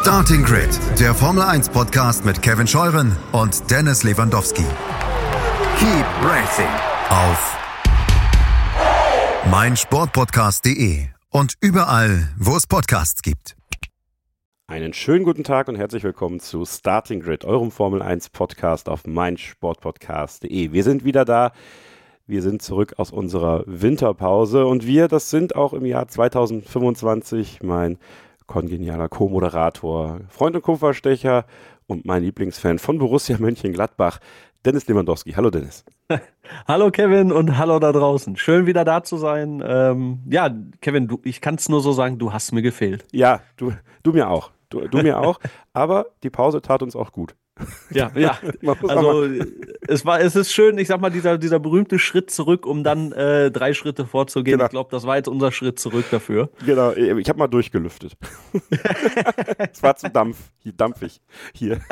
Starting Grid, der Formel 1 Podcast mit Kevin Scheuren und Dennis Lewandowski. Keep racing auf meinsportpodcast.de und überall, wo es Podcasts gibt. Einen schönen guten Tag und herzlich willkommen zu Starting Grid, eurem Formel 1 Podcast auf meinsportpodcast.de. Wir sind wieder da. Wir sind zurück aus unserer Winterpause und das sind auch im Jahr 2025 mein kongenialer Co-Moderator, Freund und Kupferstecher und mein Lieblingsfan von Borussia Mönchengladbach, Dennis Lewandowski. Hallo Dennis. Hallo Kevin und hallo da draußen. Schön wieder da zu sein. Kevin, ich kann es nur so sagen, du hast mir gefehlt. Ja, du mir auch. Du mir auch, aber die Pause tat uns auch gut. Ja. Also es ist schön, ich sag mal, dieser berühmte Schritt zurück, um dann 3 Schritte vorzugehen. Genau. Ich glaube, das war jetzt unser Schritt zurück dafür. Genau, ich habe mal durchgelüftet. Es war zu dampfig hier.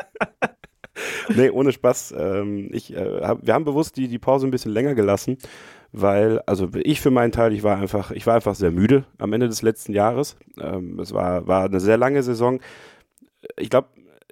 Nee, ohne Spaß. Wir haben bewusst die Pause ein bisschen länger gelassen, weil, also ich für meinen Teil, ich war einfach sehr müde am Ende des letzten Jahres. Es war eine sehr lange Saison. Ich glaube,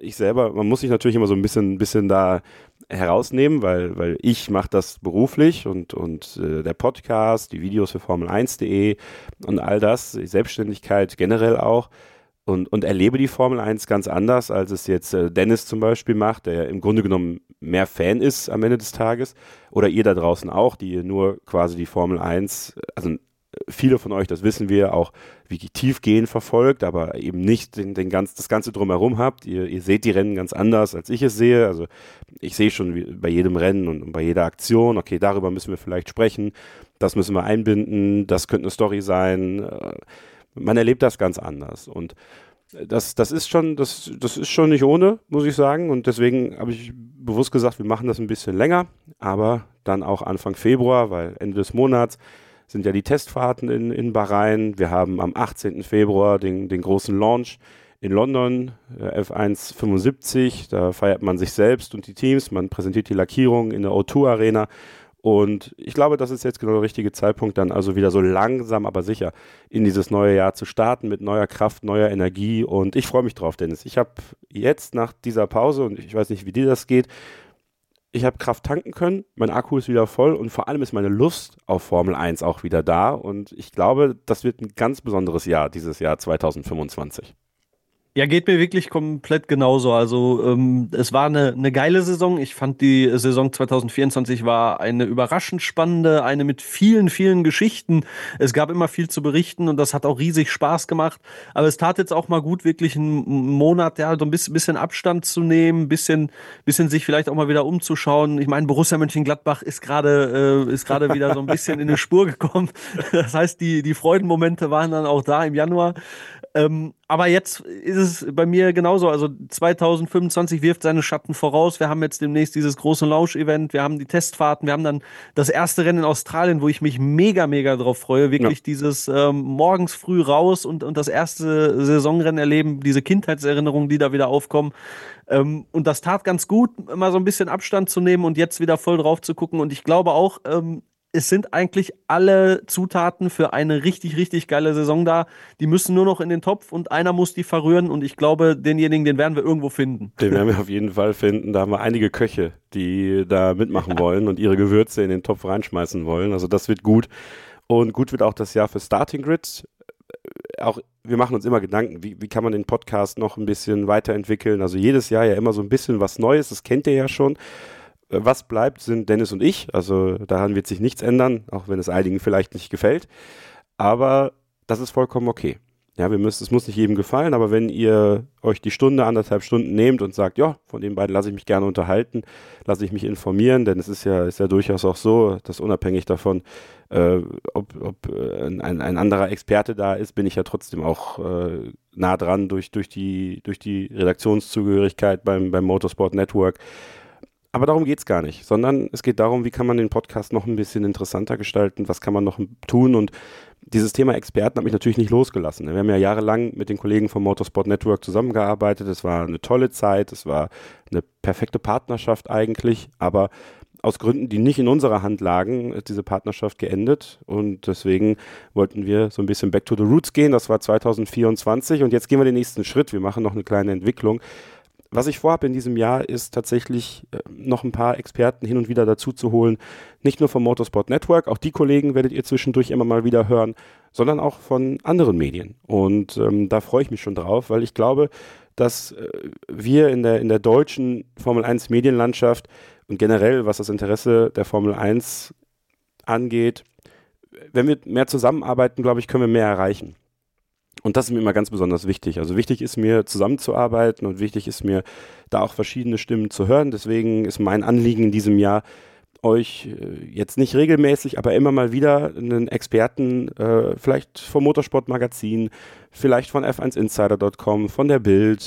man muss sich natürlich immer so ein bisschen da herausnehmen, weil ich mache das beruflich und der Podcast, die Videos für Formel1.de und all das, die Selbstständigkeit generell auch und erlebe die Formel 1 ganz anders, als es jetzt Dennis zum Beispiel macht, der ja im Grunde genommen mehr Fan ist am Ende des Tages oder ihr da draußen auch, die ihr nur quasi die Formel 1, also viele von euch, das wissen wir, auch wie tiefgehend verfolgt, aber eben nicht das Ganze drumherum habt. Ihr seht die Rennen ganz anders, als ich es sehe. Also ich sehe schon bei jedem Rennen und bei jeder Aktion, okay, darüber müssen wir vielleicht sprechen, das müssen wir einbinden, das könnte eine Story sein. Man erlebt das ganz anders und das ist schon nicht ohne, muss ich sagen, und deswegen habe ich bewusst gesagt, wir machen das ein bisschen länger, aber dann auch Anfang Februar, weil Ende des Monats sind ja die Testfahrten in Bahrain. Wir haben am 18. Februar den großen Launch in London, F1 75. Da feiert man sich selbst und die Teams. Man präsentiert die Lackierung in der O2 Arena. Und ich glaube, das ist jetzt genau der richtige Zeitpunkt, dann also wieder so langsam, aber sicher in dieses neue Jahr zu starten mit neuer Kraft, neuer Energie. Und ich freue mich drauf, Dennis. Ich habe jetzt nach dieser Pause, und ich weiß nicht, wie dir das geht, ich habe Kraft tanken können, mein Akku ist wieder voll und vor allem ist meine Lust auf Formel 1 auch wieder da und ich glaube, das wird ein ganz besonderes Jahr, dieses Jahr 2025. Ja, geht mir wirklich komplett genauso. Also es war eine geile Saison. Ich fand die Saison 2024 war eine überraschend spannende, eine mit vielen, vielen Geschichten. Es gab immer viel zu berichten und das hat auch riesig Spaß gemacht. Aber es tat jetzt auch mal gut, wirklich einen Monat, ja, so ein bisschen Abstand zu nehmen, bisschen sich vielleicht auch mal wieder umzuschauen. Ich meine, Borussia Mönchengladbach ist gerade wieder so ein bisschen in eine Spur gekommen. Das heißt, die Freudenmomente waren dann auch da im Januar. Aber jetzt ist es bei mir genauso. Also 2025 wirft seine Schatten voraus. Wir haben jetzt demnächst dieses große Launch-Event. Wir haben die Testfahrten. Wir haben dann das erste Rennen in Australien, wo ich mich mega, mega drauf freue. Wirklich dieses morgens früh raus und das erste Saisonrennen erleben. Diese Kindheitserinnerungen, die da wieder aufkommen. Und das tat ganz gut, mal so ein bisschen Abstand zu nehmen und jetzt wieder voll drauf zu gucken. Und ich glaube auch, es sind eigentlich alle Zutaten für eine richtig, richtig geile Saison da. Die müssen nur noch in den Topf und einer muss die verrühren und ich glaube, denjenigen, den werden wir irgendwo finden. Den werden wir auf jeden Fall finden. Da haben wir einige Köche, die da mitmachen wollen und ihre Gewürze in den Topf reinschmeißen wollen. Also das wird gut. Und gut wird auch das Jahr für Starting Grid. Auch wir machen uns immer Gedanken, wie kann man den Podcast noch ein bisschen weiterentwickeln. Also jedes Jahr ja immer so ein bisschen was Neues, das kennt ihr ja schon. Was bleibt, sind Dennis und ich, also daran wird sich nichts ändern, auch wenn es einigen vielleicht nicht gefällt, aber das ist vollkommen okay. Ja, es muss nicht jedem gefallen, aber wenn ihr euch die Stunde, 1,5 Stunden nehmt und sagt, ja, von den beiden lasse ich mich gerne unterhalten, lasse ich mich informieren, denn es ist ja durchaus auch so, dass unabhängig davon, ob ein anderer Experte da ist, bin ich ja trotzdem auch nah dran durch die Redaktionszugehörigkeit beim Motorsport Network. Aber darum geht es gar nicht, sondern es geht darum, wie kann man den Podcast noch ein bisschen interessanter gestalten, was kann man noch tun und dieses Thema Experten hat mich natürlich nicht losgelassen. Wir haben ja jahrelang mit den Kollegen vom Motorsport Network zusammengearbeitet, es war eine tolle Zeit, es war eine perfekte Partnerschaft eigentlich, aber aus Gründen, die nicht in unserer Hand lagen, ist diese Partnerschaft geendet und deswegen wollten wir so ein bisschen back to the roots gehen. Das war 2024 und jetzt gehen wir den nächsten Schritt. Wir machen noch eine kleine Entwicklung. Was ich vorhabe in diesem Jahr ist tatsächlich noch ein paar Experten hin und wieder dazu zu holen, nicht nur vom Motorsport Network, auch die Kollegen werdet ihr zwischendurch immer mal wieder hören, sondern auch von anderen Medien und da freue ich mich schon drauf, weil ich glaube, dass wir in der deutschen Formel 1 Medienlandschaft und generell, was das Interesse der Formel 1 angeht, wenn wir mehr zusammenarbeiten, glaube ich, können wir mehr erreichen. Und das ist mir immer ganz besonders wichtig. Also wichtig ist mir, zusammenzuarbeiten und wichtig ist mir, da auch verschiedene Stimmen zu hören. Deswegen ist mein Anliegen in diesem Jahr, euch jetzt nicht regelmäßig, aber immer mal wieder einen Experten, vielleicht vom Motorsport-Magazin, vielleicht von f1insider.com, von der Bild,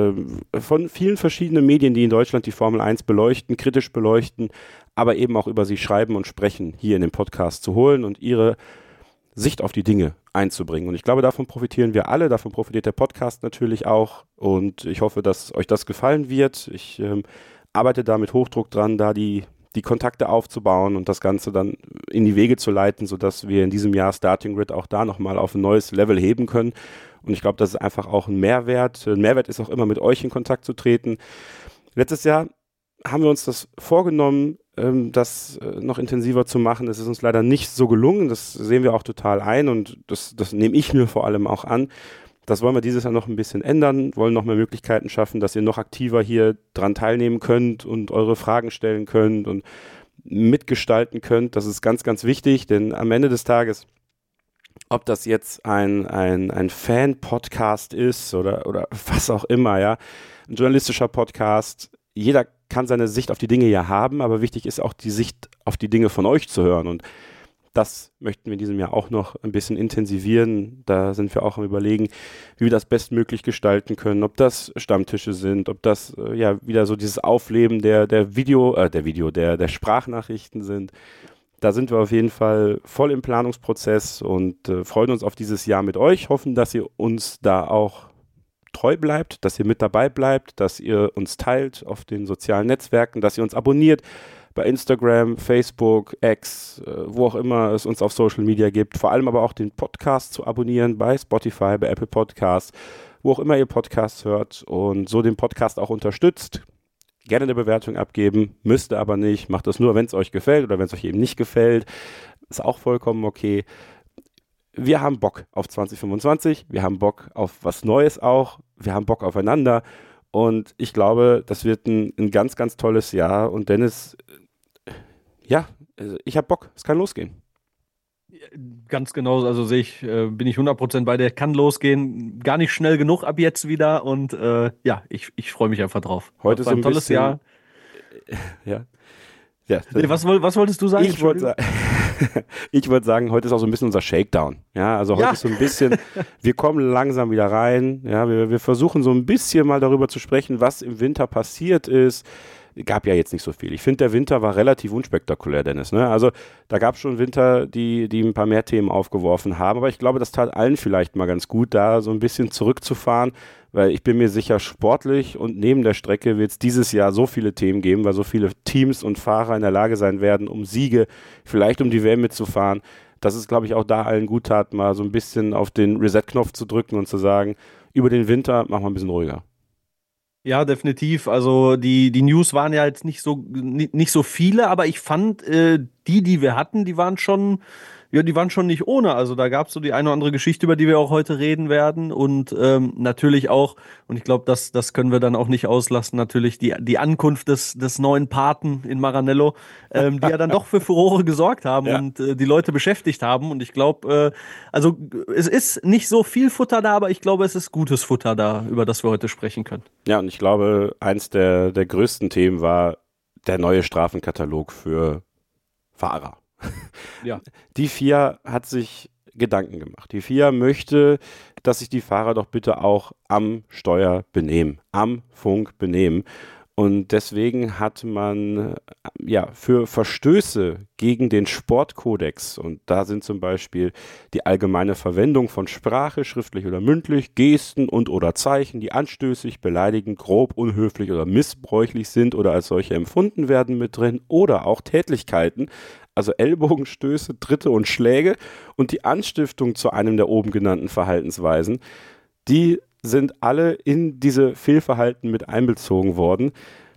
von vielen verschiedenen Medien, die in Deutschland die Formel 1 beleuchten, kritisch beleuchten, aber eben auch über sie schreiben und sprechen, hier in den Podcast zu holen und ihre Sicht auf die Dinge einzubringen. Und ich glaube, davon profitieren wir alle, davon profitiert der Podcast natürlich auch und ich hoffe, dass euch das gefallen wird. Ich arbeite da mit Hochdruck dran, da die Kontakte aufzubauen und das Ganze dann in die Wege zu leiten, sodass wir in diesem Jahr Starting Grid auch da nochmal auf ein neues Level heben können. Und ich glaube, das ist einfach auch ein Mehrwert. Ein Mehrwert ist auch immer mit euch in Kontakt zu treten. Letztes Jahr haben wir uns das vorgenommen, das noch intensiver zu machen. Es ist uns leider nicht so gelungen. Das sehen wir auch total ein und das nehme ich mir vor allem auch an. Das wollen wir dieses Jahr noch ein bisschen ändern, wollen noch mehr Möglichkeiten schaffen, dass ihr noch aktiver hier dran teilnehmen könnt und eure Fragen stellen könnt und mitgestalten könnt. Das ist ganz, ganz wichtig, denn am Ende des Tages, ob das jetzt ein Fan-Podcast ist oder was auch immer, ja, ein journalistischer Podcast, jeder kann seine Sicht auf die Dinge ja haben, aber wichtig ist auch die Sicht auf die Dinge von euch zu hören und das möchten wir in diesem Jahr auch noch ein bisschen intensivieren. Da sind wir auch am Überlegen, wie wir das bestmöglich gestalten können. Ob das Stammtische sind, ob das wieder so dieses Aufleben der Sprachnachrichten sind. Da sind wir auf jeden Fall voll im Planungsprozess und freuen uns auf dieses Jahr mit euch. Hoffen, dass ihr uns da auch treu bleibt, dass ihr mit dabei bleibt, dass ihr uns teilt auf den sozialen Netzwerken, dass ihr uns abonniert. Bei Instagram, Facebook, X, wo auch immer es uns auf Social Media gibt. Vor allem aber auch den Podcast zu abonnieren bei Spotify, bei Apple Podcasts, wo auch immer ihr Podcasts hört und so den Podcast auch unterstützt. Gerne eine Bewertung abgeben, müsst ihr aber nicht. Macht das nur, wenn es euch gefällt oder wenn es euch eben nicht gefällt. Ist auch vollkommen okay. Wir haben Bock auf 2025. Wir haben Bock auf was Neues auch. Wir haben Bock aufeinander. Und ich glaube, das wird ein ganz, ganz tolles Jahr. Und Dennis, ja, ich habe Bock. Es kann losgehen. Ganz genau, also bin ich 100% bei dir. Kann losgehen. Gar nicht schnell genug ab jetzt wieder. Und ich freue mich einfach drauf. Heute ist so ein tolles bisschen, Jahr. Ja. Nee, was wolltest du sagen? Ich wollte sagen, heute ist auch so ein bisschen unser Shakedown. Ja, also heute ist so ein bisschen, wir kommen langsam wieder rein. Ja, wir versuchen so ein bisschen mal darüber zu sprechen, was im Winter passiert ist. Gab ja jetzt nicht so viel. Ich finde, der Winter war relativ unspektakulär, Dennis. Ne? Also da gab es schon Winter, die ein paar mehr Themen aufgeworfen haben. Aber ich glaube, das tat allen vielleicht mal ganz gut, da so ein bisschen zurückzufahren. Weil ich bin mir sicher, sportlich und neben der Strecke wird es dieses Jahr so viele Themen geben, weil so viele Teams und Fahrer in der Lage sein werden, um Siege, vielleicht um die WM mitzufahren, dass es, glaube ich, auch da allen gut tat, mal so ein bisschen auf den Reset-Knopf zu drücken und zu sagen, über den Winter machen wir ein bisschen ruhiger. Ja, definitiv. Also die News waren ja jetzt nicht so viele, aber ich fand, die wir hatten, die waren schon nicht ohne. Also da gab es so die eine oder andere Geschichte, über die wir auch heute reden werden. Und natürlich auch, und ich glaube, das können wir dann auch nicht auslassen, natürlich die Ankunft des neuen Paten in Maranello, die ja dann doch für Furore gesorgt haben und die Leute beschäftigt haben. Und ich glaube, also es ist nicht so viel Futter da, aber ich glaube, es ist gutes Futter da, über das wir heute sprechen können. Ja, und ich glaube, eins der größten Themen war der neue Strafenkatalog für Fahrer. Ja. Die FIA hat sich Gedanken gemacht. Die FIA möchte, dass sich die Fahrer doch bitte auch am Steuer benehmen, am Funk benehmen. Und deswegen hat man für Verstöße gegen den Sportkodex, und da sind zum Beispiel die allgemeine Verwendung von Sprache, schriftlich oder mündlich, Gesten und oder Zeichen, die anstößig, beleidigend, grob, unhöflich oder missbräuchlich sind oder als solche empfunden werden, mit drin, oder auch Tätlichkeiten, also Ellbogenstöße, Tritte und Schläge und die Anstiftung zu einem der oben genannten Verhaltensweisen, die sind alle in diese Fehlverhalten mit einbezogen worden.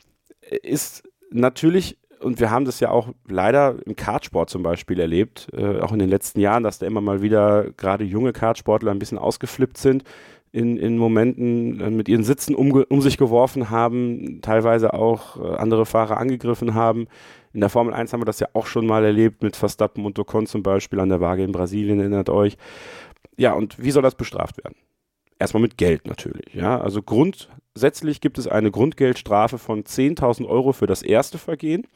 Ist natürlich, und wir haben das ja auch leider im Kartsport zum Beispiel erlebt, auch in den letzten Jahren, dass da immer mal wieder gerade junge Kartsportler ein bisschen ausgeflippt sind, in Momenten mit ihren Sitzen um sich geworfen haben, teilweise auch andere Fahrer angegriffen haben. In der Formel 1 haben wir das ja auch schon mal erlebt mit Verstappen und Ocon zum Beispiel an der Waage in Brasilien, erinnert euch. Ja, und wie soll das bestraft werden? Erstmal mit Geld natürlich. Ja? Also grundsätzlich gibt es eine Grundgeldstrafe von 10.000 Euro für das erste Vergehen,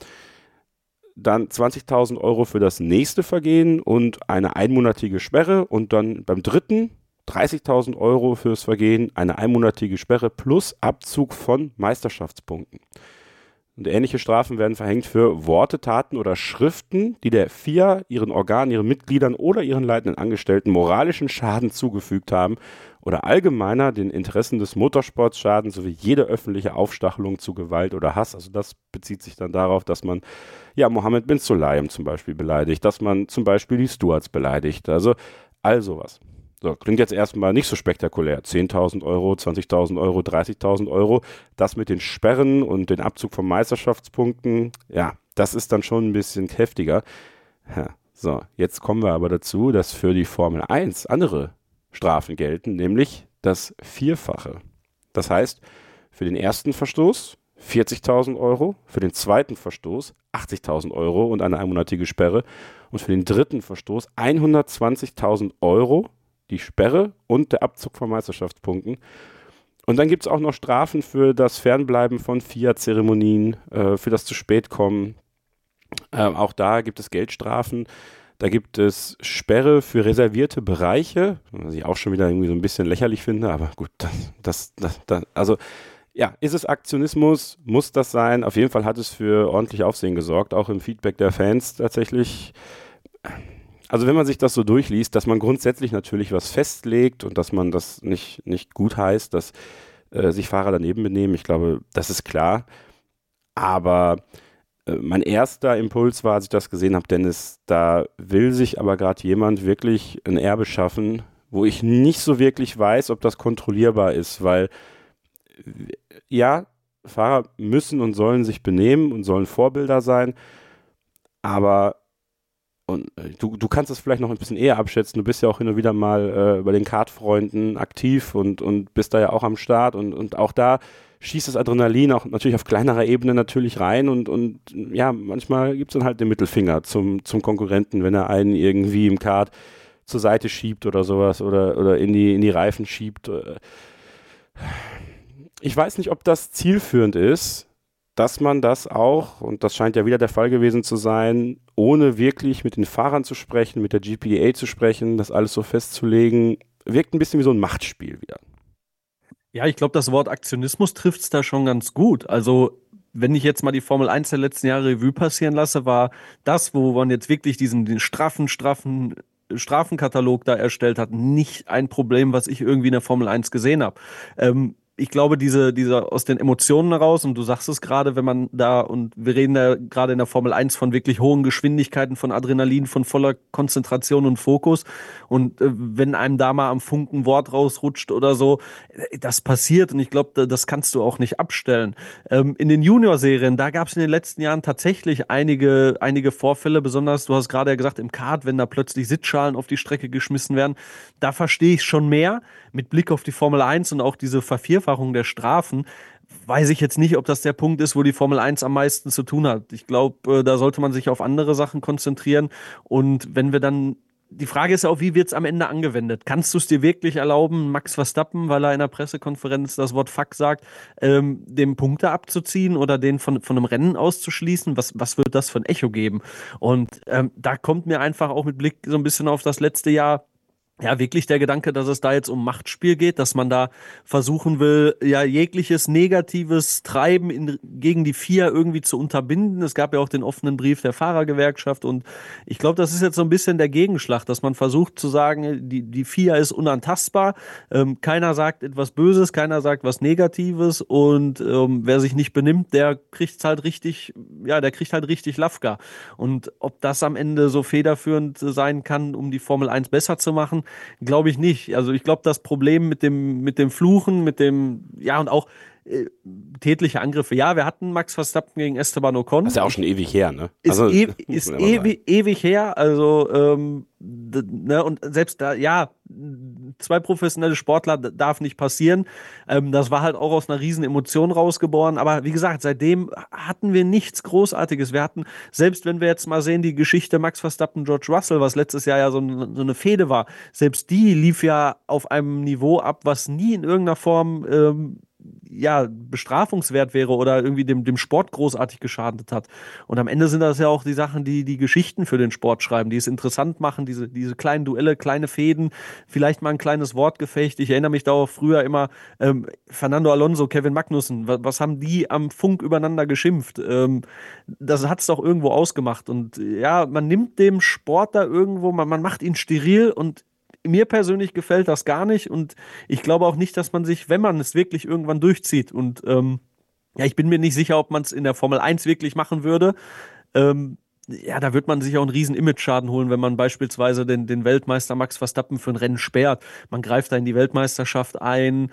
dann 20.000 Euro für das nächste Vergehen und eine einmonatige Sperre und dann beim dritten 30.000 Euro fürs Vergehen, eine einmonatige Sperre plus Abzug von Meisterschaftspunkten. Und ähnliche Strafen werden verhängt für Worte, Taten oder Schriften, die der FIA, ihren Organen, ihren Mitgliedern oder ihren leitenden Angestellten moralischen Schaden zugefügt haben oder allgemeiner den Interessen des Motorsports schaden, sowie jede öffentliche Aufstachelung zu Gewalt oder Hass. Also das bezieht sich dann darauf, dass man Mohammed bin Sulayem zum Beispiel beleidigt, dass man zum Beispiel die Stewards beleidigt, also all sowas. So, klingt jetzt erstmal nicht so spektakulär. 10.000 Euro, 20.000 Euro, 30.000 Euro. Das mit den Sperren und den Abzug von Meisterschaftspunkten, ja, das ist dann schon ein bisschen heftiger. Ja, so, jetzt kommen wir aber dazu, dass für die Formel 1 andere Strafen gelten, nämlich das Vierfache. Das heißt, für den ersten Verstoß 40.000 Euro, für den zweiten Verstoß 80.000 Euro und eine einmonatige Sperre und für den dritten Verstoß 120.000 Euro, die Sperre und der Abzug von Meisterschaftspunkten. Und dann gibt es auch noch Strafen für das Fernbleiben von FIA-Zeremonien, für das zu spät kommen. Auch da gibt es Geldstrafen. Da gibt es Sperre für reservierte Bereiche, was ich auch schon wieder irgendwie so ein bisschen lächerlich finde, aber gut, also ja, ist es Aktionismus? Muss das sein? Auf jeden Fall hat es für ordentlich Aufsehen gesorgt, auch im Feedback der Fans tatsächlich. Also wenn man sich das so durchliest, dass man grundsätzlich natürlich was festlegt und dass man das nicht gut heißt, dass sich Fahrer daneben benehmen, ich glaube, das ist klar. Aber mein erster Impuls war, als ich das gesehen habe, Dennis, da will sich aber gerade jemand wirklich ein Erbe schaffen, wo ich nicht so wirklich weiß, ob das kontrollierbar ist, weil ja, Fahrer müssen und sollen sich benehmen und sollen Vorbilder sein, aber und du kannst es vielleicht noch ein bisschen eher abschätzen. Du bist ja auch hin und wieder mal bei den Kartfreunden aktiv und bist da ja auch am Start und auch da schießt das Adrenalin auch natürlich auf kleinerer Ebene natürlich rein und ja, manchmal gibt es dann halt den Mittelfinger zum Konkurrenten, wenn er einen irgendwie im Kart zur Seite schiebt oder sowas oder in die Reifen schiebt. Ich weiß nicht, ob das zielführend ist, dass man das auch, und das scheint ja wieder der Fall gewesen zu sein, ohne wirklich mit den Fahrern zu sprechen, mit der GPDA zu sprechen, das alles so festzulegen, wirkt ein bisschen wie so ein Machtspiel wieder. Ja, ich glaube, das Wort Aktionismus trifft es da schon ganz gut. Also, wenn ich jetzt mal die Formel 1 der letzten Jahre Revue passieren lasse, war das, wo man jetzt wirklich den straffen Strafenkatalog da erstellt hat, nicht ein Problem, was ich irgendwie in der Formel 1 gesehen habe. Ich glaube, diese aus den Emotionen heraus, und du sagst es gerade, wenn man da, und wir reden da gerade in der Formel 1 von wirklich hohen Geschwindigkeiten, von Adrenalin, von voller Konzentration und Fokus. Und wenn einem da mal am Funken Wort rausrutscht oder so, das passiert, und ich glaube, das kannst du auch nicht abstellen. In den Junior-Serien, da gab es in den letzten Jahren tatsächlich einige Vorfälle, besonders, du hast gerade ja gesagt, im Kart, wenn da plötzlich Sitzschalen auf die Strecke geschmissen werden, da verstehe ich schon mehr. Mit Blick auf die Formel 1 und auch diese Vervierfachung der Strafen, weiß ich jetzt nicht, ob das der Punkt ist, wo die Formel 1 am meisten zu tun hat. Ich glaube, da sollte man sich auf andere Sachen konzentrieren. Und wenn wir dann, die Frage ist auch, wie wird es am Ende angewendet? Kannst du es dir wirklich erlauben, Max Verstappen, weil er in der Pressekonferenz das Wort Fuck sagt, dem Punkte abzuziehen oder den von einem Rennen auszuschließen? Was wird das für ein Echo geben? Und da kommt mir einfach auch mit Blick so ein bisschen auf das letzte Jahr ja, wirklich der Gedanke, dass es da jetzt um Machtspiel geht, dass man da versuchen will, ja, jegliches negatives Treiben gegen die FIA irgendwie zu unterbinden. Es gab ja auch den offenen Brief der Fahrergewerkschaft und ich glaube, das ist jetzt so ein bisschen der Gegenschlag, dass man versucht zu sagen, die FIA ist unantastbar, keiner sagt etwas Böses, keiner sagt was Negatives und wer sich nicht benimmt, der kriegt halt richtig, ja, der kriegt halt richtig Lafka. Und ob das am Ende so federführend sein kann, um die Formel 1 besser zu machen, glaube ich nicht. Also ich glaube, das Problem mit dem Fluchen, ja, und auch tätliche Angriffe. Ja, wir hatten Max Verstappen gegen Esteban Ocon. Das ist ja auch schon ewig her, ne? Ist, Also, ist ewig her. Also, ne, und selbst da, ja, zwei professionelle Sportler darf nicht passieren. Das war halt auch aus einer riesen Emotion rausgeboren. Aber wie gesagt, seitdem hatten wir nichts Großartiges. Wir hatten, selbst wenn wir jetzt mal sehen, die Geschichte Max Verstappen, George Russell, was letztes Jahr ja so eine Fehde war, selbst die lief ja auf einem Niveau ab, was nie in irgendeiner Form ja, bestrafungswert wäre oder irgendwie dem Sport großartig geschadet hat. Und am Ende sind das ja auch die Sachen, die Geschichten für den Sport schreiben, die es interessant machen, diese kleinen Duelle, kleine Fäden, vielleicht mal ein kleines Wortgefecht. Ich erinnere mich da auch früher immer, Fernando Alonso, Kevin Magnussen, was haben die am Funk übereinander geschimpft? Das hat es doch irgendwo ausgemacht. Und ja, man nimmt dem Sport da irgendwo, man macht ihn steril und mir persönlich gefällt das gar nicht und ich glaube auch nicht, dass man sich, wenn man es wirklich irgendwann durchzieht und ja, ich bin mir nicht sicher, ob man es in der Formel 1 wirklich machen würde. Ja, da wird man sich auch einen riesen Image-Schaden holen, wenn man beispielsweise den Weltmeister Max Verstappen für ein Rennen sperrt. Man greift da in die Weltmeisterschaft ein.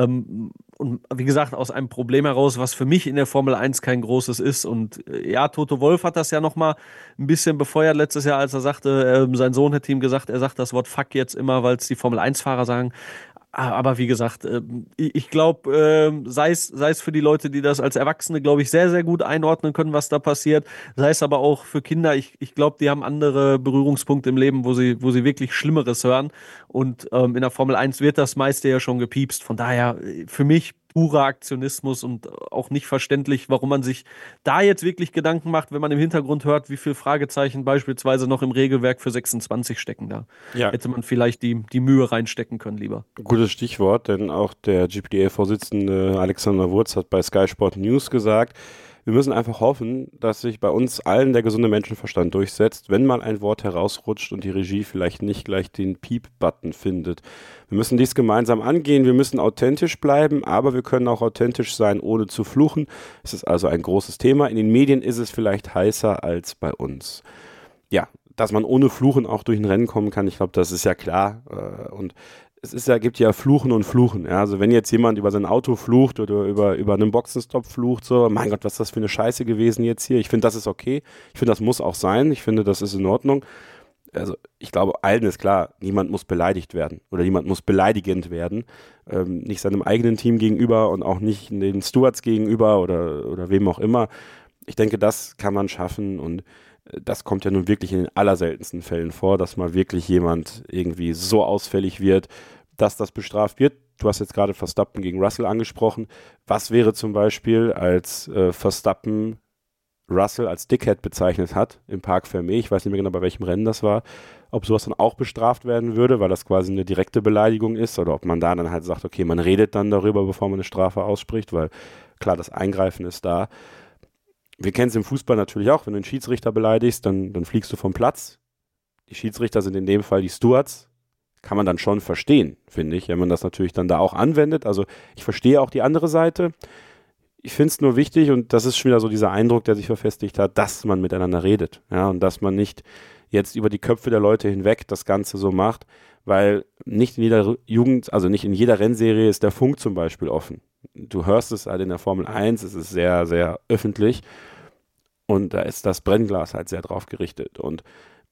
Und wie gesagt, aus einem Problem heraus, was für mich in der Formel 1 kein großes ist. Und ja, Toto Wolff hat das ja nochmal ein bisschen befeuert letztes Jahr, als er sagte, sein Sohn hätte ihm gesagt, er sagt das Wort Fuck jetzt immer, weil es die Formel 1-Fahrer sagen. Aber wie gesagt, ich glaube, sei es für die Leute, die das als Erwachsene, glaube ich, sehr, sehr gut einordnen können, was da passiert, sei es aber auch für Kinder, ich glaube, die haben andere Berührungspunkte im Leben, wo sie wirklich Schlimmeres hören. Und in der Formel 1 wird das meiste ja schon gepiepst. Von daher, für mich purer Aktionismus und auch nicht verständlich, warum man sich da jetzt wirklich Gedanken macht, wenn man im Hintergrund hört, wie viele Fragezeichen beispielsweise noch im Regelwerk für 26 stecken da. Ja. Hätte man vielleicht die Mühe reinstecken können lieber. Gutes Stichwort, denn auch der GPDA-Vorsitzende Alexander Wurz hat bei Sky Sport News gesagt, wir müssen einfach hoffen, dass sich bei uns allen der gesunde Menschenverstand durchsetzt, wenn mal ein Wort herausrutscht und die Regie vielleicht nicht gleich den Piep-Button findet. Wir müssen dies gemeinsam angehen, wir müssen authentisch bleiben, aber wir können auch authentisch sein, ohne zu fluchen. Es ist also ein großes Thema. In den Medien ist es vielleicht heißer als bei uns. Ja, dass man ohne Fluchen auch durch ein Rennen kommen kann, ich glaube, das ist ja klar. Und gibt ja Fluchen und Fluchen. Ja? Also wenn jetzt jemand über sein Auto flucht oder über einen Boxenstopp flucht, so, mein Gott, was ist das für eine Scheiße gewesen jetzt hier? Ich finde, das ist okay. Ich finde, das muss auch sein. Ich finde, das ist in Ordnung. Also ich glaube, allen ist klar, niemand muss beleidigt werden oder niemand muss beleidigend werden. Nicht seinem eigenen Team gegenüber und auch nicht den Stewards gegenüber oder wem auch immer. Ich denke, das kann man schaffen und das kommt ja nun wirklich in den allerseltensten Fällen vor, dass mal wirklich jemand irgendwie so ausfällig wird, dass das bestraft wird. Du hast jetzt gerade Verstappen gegen Russell angesprochen. Was wäre zum Beispiel, als Verstappen Russell als Dickhead bezeichnet hat im Parc Fermé, ich weiß nicht mehr genau, bei welchem Rennen das war, ob sowas dann auch bestraft werden würde, weil das quasi eine direkte Beleidigung ist oder ob man da dann halt sagt, okay, man redet dann darüber, bevor man eine Strafe ausspricht, weil klar, das Eingreifen ist da. Wir kennen es im Fußball natürlich auch, wenn du einen Schiedsrichter beleidigst, dann fliegst du vom Platz. Die Schiedsrichter sind in dem Fall die Stewards. Kann man dann schon verstehen, finde ich, wenn man das natürlich dann da auch anwendet. Also ich verstehe auch die andere Seite. Ich finde es nur wichtig, und das ist schon wieder so dieser Eindruck, der sich verfestigt hat, dass man miteinander redet. Ja, und dass man nicht jetzt über die Köpfe der Leute hinweg das Ganze so macht, weil nicht in jeder Rennserie ist der Funk zum Beispiel offen. Du hörst es halt in der Formel 1, es ist sehr, sehr öffentlich. Und da ist das Brennglas halt sehr drauf gerichtet. Und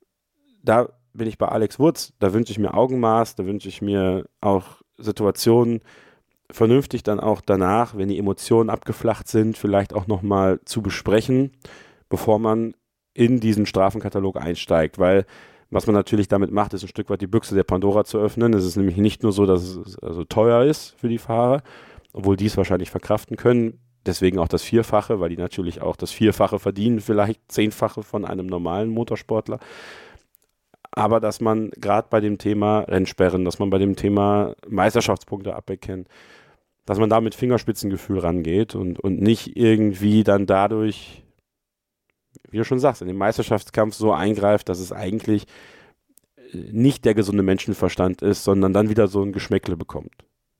da bin ich bei Alex Wurz, da wünsche ich mir Augenmaß, da wünsche ich mir auch Situationen vernünftig dann auch danach, wenn die Emotionen abgeflacht sind, vielleicht auch nochmal zu besprechen, bevor man in diesen Strafenkatalog einsteigt. Weil was man natürlich damit macht, ist ein Stück weit die Büchse der Pandora zu öffnen. Es ist nämlich nicht nur so, dass es also teuer ist für die Fahrer, obwohl die es wahrscheinlich verkraften können. Deswegen auch das Vierfache, weil die natürlich auch das Vierfache verdienen, vielleicht 10-fache von einem normalen Motorsportler. aber dass man gerade bei dem Thema Rennsperren, dass man bei dem Thema Meisterschaftspunkte aberkennen, dass man da mit Fingerspitzengefühl rangeht und nicht irgendwie dann dadurch, wie du schon sagst, in den Meisterschaftskampf so eingreift, dass es eigentlich nicht der gesunde Menschenverstand ist, sondern dann wieder so ein Geschmäckle bekommt.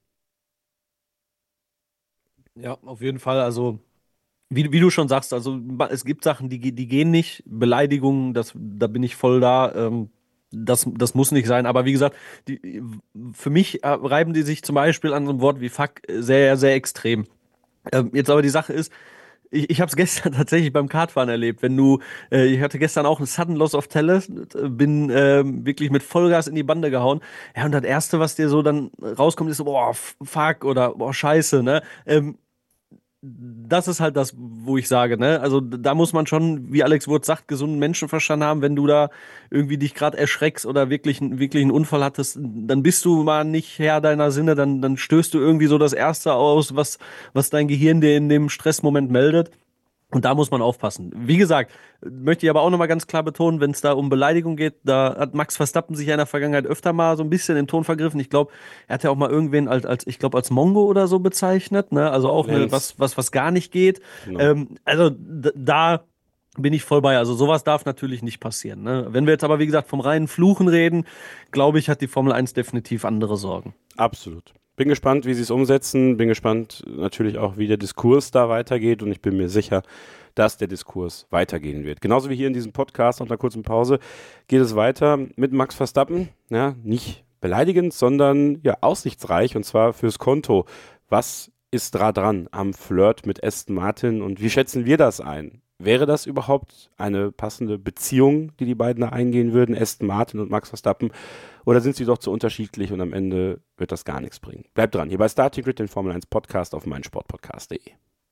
Ja, auf jeden Fall. Also, wie du schon sagst, also es gibt Sachen, die gehen nicht. Beleidigungen, da bin ich voll da. Das muss nicht sein. Aber wie gesagt, für mich reiben die sich zum Beispiel an so einem Wort wie Fuck sehr, sehr extrem. Jetzt aber die Sache ist, ich habe es gestern tatsächlich beim Kartfahren erlebt. Ich hatte gestern auch einen Sudden Loss of Talent, bin wirklich mit Vollgas in die Bande gehauen. Ja, und das Erste, was dir so dann rauskommt, ist so, boah, fuck oder boah, scheiße, ne? Das ist halt das, wo ich sage, ne? Also da muss man schon, wie Alex Wurz sagt, gesunden Menschenverstand haben. Wenn du da irgendwie dich gerade erschreckst oder wirklich einen Unfall hattest, dann bist du mal nicht Herr deiner Sinne, dann stößt du irgendwie so das Erste aus, was dein Gehirn dir in dem Stressmoment meldet. Und da muss man aufpassen. Wie gesagt, möchte ich aber auch nochmal ganz klar betonen, wenn es da um Beleidigung geht, da hat Max Verstappen sich ja in der Vergangenheit öfter mal so ein bisschen im Ton vergriffen. Ich glaube, er hat ja auch mal irgendwen als Mongo oder so bezeichnet, ne? Also auch was gar nicht geht. Genau. Also da bin ich voll bei. Also sowas darf natürlich nicht passieren, ne? Wenn wir jetzt aber, wie gesagt, vom reinen Fluchen reden, glaube ich, hat die Formel 1 definitiv andere Sorgen. Absolut. Bin gespannt, wie sie es umsetzen. Bin gespannt natürlich auch, wie der Diskurs da weitergeht. Und ich bin mir sicher, dass der Diskurs weitergehen wird. Genauso wie hier in diesem Podcast nach einer kurzen Pause geht es weiter mit Max Verstappen. Ja, nicht beleidigend, sondern ja aussichtsreich und zwar fürs Konto. Was ist da dran am Flirt mit Aston Martin und wie schätzen wir das ein? Wäre das überhaupt eine passende Beziehung, die beiden da eingehen würden, Aston Martin und Max Verstappen? Oder sind sie doch zu unterschiedlich und am Ende wird das gar nichts bringen? Bleibt dran, hier bei Starting Grid, den Formel 1 Podcast auf meinsportpodcast.de.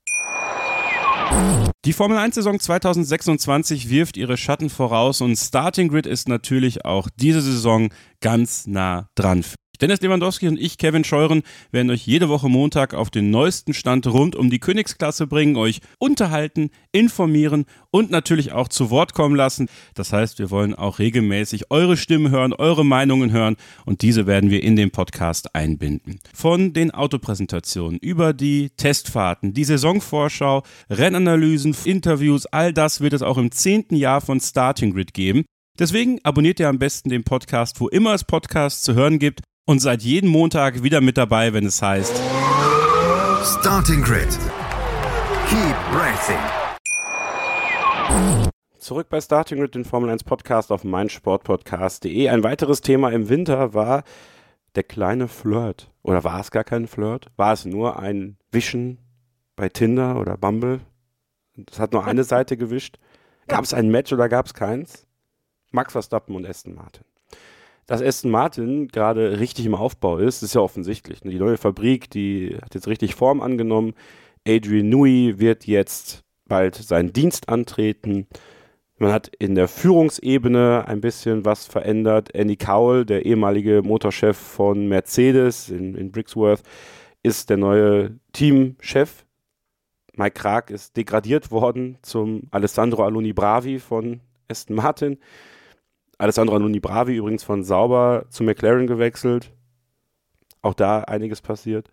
Die Formel 1 Saison 2026 wirft ihre Schatten voraus und Starting Grid ist natürlich auch diese Saison ganz nah dran. Dennis Lewandowski und ich, Kevin Scheuren, werden euch jede Woche Montag auf den neuesten Stand rund um die Königsklasse bringen, euch unterhalten, informieren und natürlich auch zu Wort kommen lassen. Das heißt, wir wollen auch regelmäßig eure Stimmen hören, eure Meinungen hören und diese werden wir in den Podcast einbinden. Von den Autopräsentationen über die Testfahrten, die Saisonvorschau, Rennanalysen, Interviews, all das wird es auch im 10. Jahr von Starting Grid geben. Deswegen abonniert ihr am besten den Podcast, wo immer es Podcasts zu hören gibt. Und seid jeden Montag wieder mit dabei, wenn es heißt Starting Grid. Keep racing. Zurück bei Starting Grid, den Formel 1 Podcast auf meinsportpodcast.de. Ein weiteres Thema im Winter war der kleine Flirt. Oder war es gar kein Flirt? War es nur ein Wischen bei Tinder oder Bumble? Das hat nur eine Seite gewischt. Gab es ein Match oder gab es keins? Max Verstappen und Aston Martin. Dass Aston Martin gerade richtig im Aufbau ist ja offensichtlich. Die neue Fabrik, die hat jetzt richtig Form angenommen. Adrian Newey wird jetzt bald seinen Dienst antreten. Man hat in der Führungsebene ein bisschen was verändert. Andy Cowell, der ehemalige Motorchef von Mercedes in Brixworth, ist der neue Teamchef. Mike Krag ist degradiert worden zum Alessandro Aloni Bravi von Aston Martin. Alessandro Aloni Bravi übrigens von Sauber zu McLaren gewechselt. Auch da einiges passiert.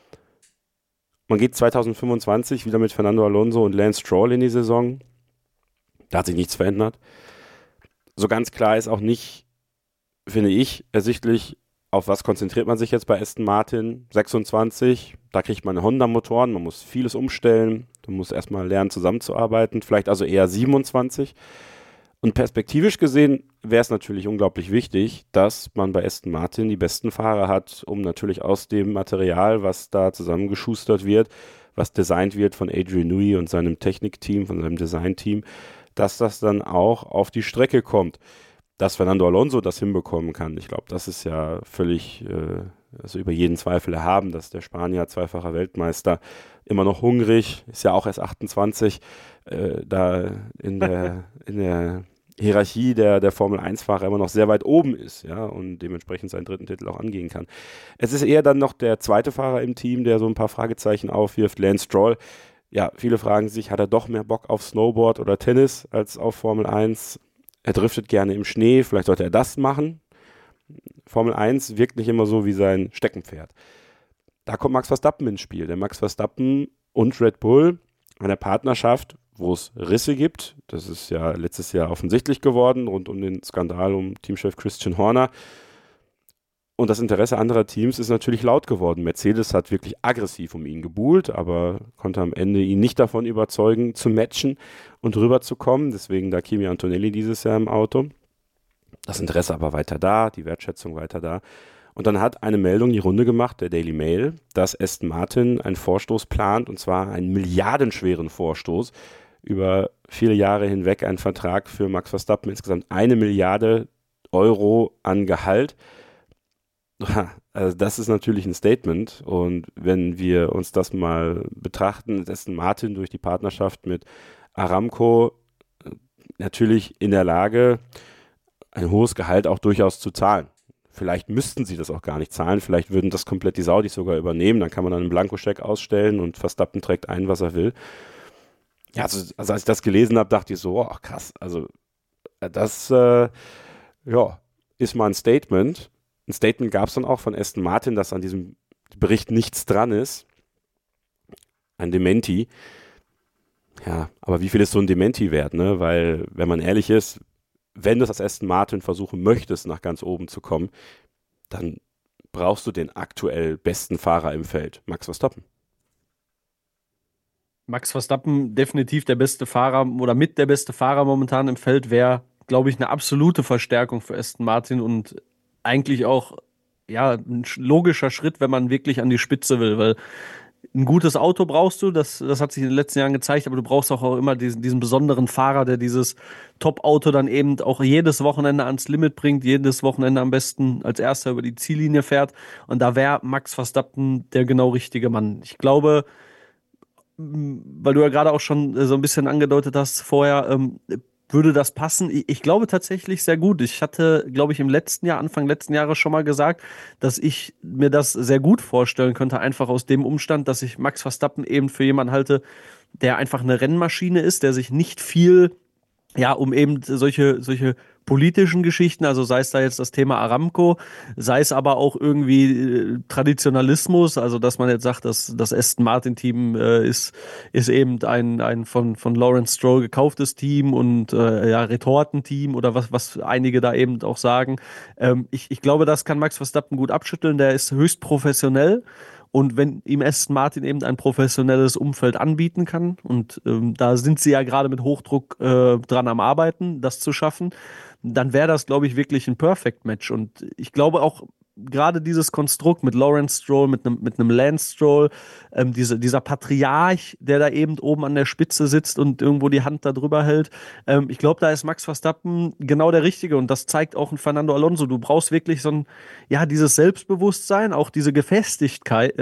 Man geht 2025 wieder mit Fernando Alonso und Lance Stroll in die Saison. Da hat sich nichts verändert. So ganz klar ist auch nicht, finde ich, ersichtlich, auf was konzentriert man sich jetzt bei Aston Martin. 26, da kriegt man Honda-Motoren, man muss vieles umstellen, man muss erstmal lernen zusammenzuarbeiten, vielleicht also eher 27. Und perspektivisch gesehen wäre es natürlich unglaublich wichtig, dass man bei Aston Martin die besten Fahrer hat, um natürlich aus dem Material, was da zusammengeschustert wird, was designt wird von Adrian Newey und seinem Technikteam, von seinem Designteam, dass das dann auch auf die Strecke kommt. Dass Fernando Alonso das hinbekommen kann, ich glaube, das ist ja völlig also über jeden Zweifel erhaben, dass der Spanier, zweifacher Weltmeister, immer noch hungrig, ist ja auch erst 28, da in der Hierarchie der Formel-1-Fahrer immer noch sehr weit oben ist, ja, und dementsprechend seinen dritten Titel auch angehen kann. Es ist eher dann noch der zweite Fahrer im Team, der so ein paar Fragezeichen aufwirft, Lance Stroll. Ja, viele fragen sich, hat er doch mehr Bock auf Snowboard oder Tennis als auf Formel 1? er driftet gerne im Schnee, vielleicht sollte er das machen. Formel 1 wirkt nicht immer so wie sein Steckenpferd. Da kommt Max Verstappen ins Spiel. Der Max Verstappen und Red Bull, eine Partnerschaft, wo es Risse gibt. Das ist ja letztes Jahr offensichtlich geworden, rund um den Skandal um Teamchef Christian Horner. Und das Interesse anderer Teams ist natürlich laut geworden. Mercedes hat wirklich aggressiv um ihn gebuhlt, aber konnte am Ende ihn nicht davon überzeugen, zu matchen und rüberzukommen. Deswegen da Kimi Antonelli dieses Jahr im Auto. Das Interesse aber weiter da, die Wertschätzung weiter da. Und dann hat eine Meldung die Runde gemacht, der Daily Mail, dass Aston Martin einen Vorstoß plant, und zwar einen milliardenschweren Vorstoß, über viele Jahre hinweg einen Vertrag für Max Verstappen, insgesamt 1 Milliarde Euro an Gehalt. Also das ist natürlich ein Statement, und wenn wir uns das mal betrachten, ist Aston Martin durch die Partnerschaft mit Aramco natürlich in der Lage, ein hohes Gehalt auch durchaus zu zahlen. Vielleicht müssten sie das auch gar nicht zahlen, vielleicht würden das komplett die Saudis sogar übernehmen, dann kann man dann einen Blankoscheck ausstellen und Verstappen trägt ein, was er will. Ja, also als ich das gelesen habe, dachte ich so, oh, krass, also das ist mal ein Statement. Ein Statement gab es dann auch von Aston Martin, dass an diesem Bericht nichts dran ist. Ein Dementi. Ja, aber wie viel ist so ein Dementi wert, ne? Weil, wenn man ehrlich ist, wenn du das als Aston Martin versuchen möchtest, nach ganz oben zu kommen, dann brauchst du den aktuell besten Fahrer im Feld, Max Verstappen. Max Verstappen definitiv der beste Fahrer oder mit der beste Fahrer momentan im Feld, wäre, glaube ich, eine absolute Verstärkung für Aston Martin und eigentlich auch ein logischer Schritt, wenn man wirklich an die Spitze will, weil ein gutes Auto brauchst du, das hat sich in den letzten Jahren gezeigt, aber du brauchst auch immer diesen besonderen Fahrer, der dieses Top-Auto dann eben auch jedes Wochenende ans Limit bringt, jedes Wochenende am besten als erster über die Ziellinie fährt, und da wäre Max Verstappen der genau richtige Mann. Ich glaube, weil du ja gerade auch schon so ein bisschen angedeutet hast vorher, würde das passen? Ich glaube tatsächlich sehr gut. Ich hatte, glaube ich, Anfang letzten Jahres schon mal gesagt, dass ich mir das sehr gut vorstellen könnte, einfach aus dem Umstand, dass ich Max Verstappen eben für jemanden halte, der einfach eine Rennmaschine ist, der sich nicht viel, um eben solche politischen Geschichten, also sei es da jetzt das Thema Aramco, sei es aber auch irgendwie Traditionalismus, also dass man jetzt sagt, dass das Aston Martin Team ist eben ein von Lawrence Stroll gekauftes Team und Retortenteam oder was einige da eben auch sagen. Ich glaube, das kann Max Verstappen gut abschütteln, der ist höchst professionell. Und wenn ihm Aston Martin eben ein professionelles Umfeld anbieten kann, und da sind sie ja gerade mit Hochdruck dran am Arbeiten, das zu schaffen, dann wäre das, glaube ich, wirklich ein Perfect Match. Und ich glaube auch, gerade dieses Konstrukt mit Lawrence Stroll, mit einem Lance Stroll, dieser Patriarch, der da eben oben an der Spitze sitzt und irgendwo die Hand da drüber hält, ich glaube, da ist Max Verstappen genau der Richtige, und das zeigt auch ein Fernando Alonso. Du brauchst wirklich dieses Selbstbewusstsein, auch diese Gefestigkeit,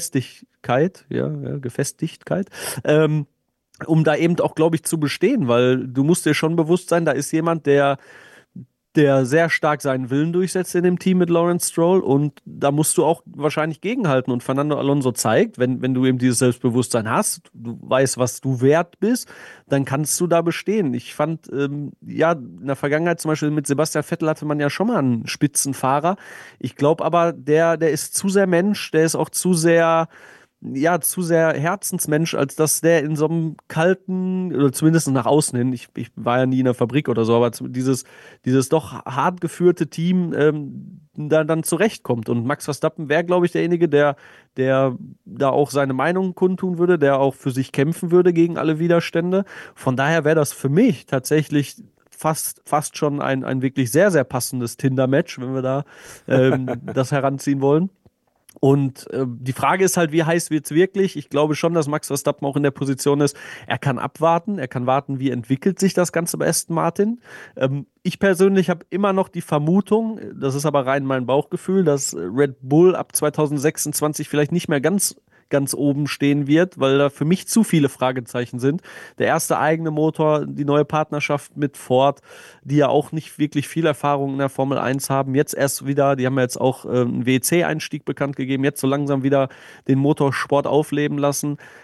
um da eben auch, glaube ich, zu bestehen, weil du musst dir schon bewusst sein, da ist jemand, der sehr stark seinen Willen durchsetzt in dem Team mit Lawrence Stroll, und da musst du auch wahrscheinlich gegenhalten, und Fernando Alonso zeigt, wenn du eben dieses Selbstbewusstsein hast, du weißt, was du wert bist, dann kannst du da bestehen. Ich fand, in der Vergangenheit zum Beispiel mit Sebastian Vettel hatte man ja schon mal einen Spitzenfahrer. Ich glaube aber, der ist zu sehr Mensch, der ist auch zu sehr Herzensmensch, als dass der in so einem kalten, oder zumindest nach außen hin, ich war ja nie in der Fabrik oder so, aber dieses doch hart geführte Team dann zurechtkommt. Und Max Verstappen wäre, glaube ich, derjenige, der da auch seine Meinung kundtun würde, der auch für sich kämpfen würde gegen alle Widerstände. Von daher wäre das für mich tatsächlich fast schon ein wirklich sehr, sehr passendes Tinder-Match, wenn wir da das heranziehen wollen. Und die Frage ist halt, wie heiß wird's wirklich? Ich glaube schon, dass Max Verstappen auch in der Position ist, er kann abwarten, er kann warten, wie entwickelt sich das Ganze bei Aston Martin. Ich persönlich habe immer noch die Vermutung, das ist aber rein mein Bauchgefühl, dass Red Bull ab 2026 vielleicht nicht mehr ganz oben stehen wird, weil da für mich zu viele Fragezeichen sind. Der erste eigene Motor, die neue Partnerschaft mit Ford, die ja auch nicht wirklich viel Erfahrung in der Formel 1 haben. Jetzt erst wieder, die haben ja jetzt auch einen WEC-Einstieg bekannt gegeben, jetzt so langsam wieder den Motorsport aufleben lassen.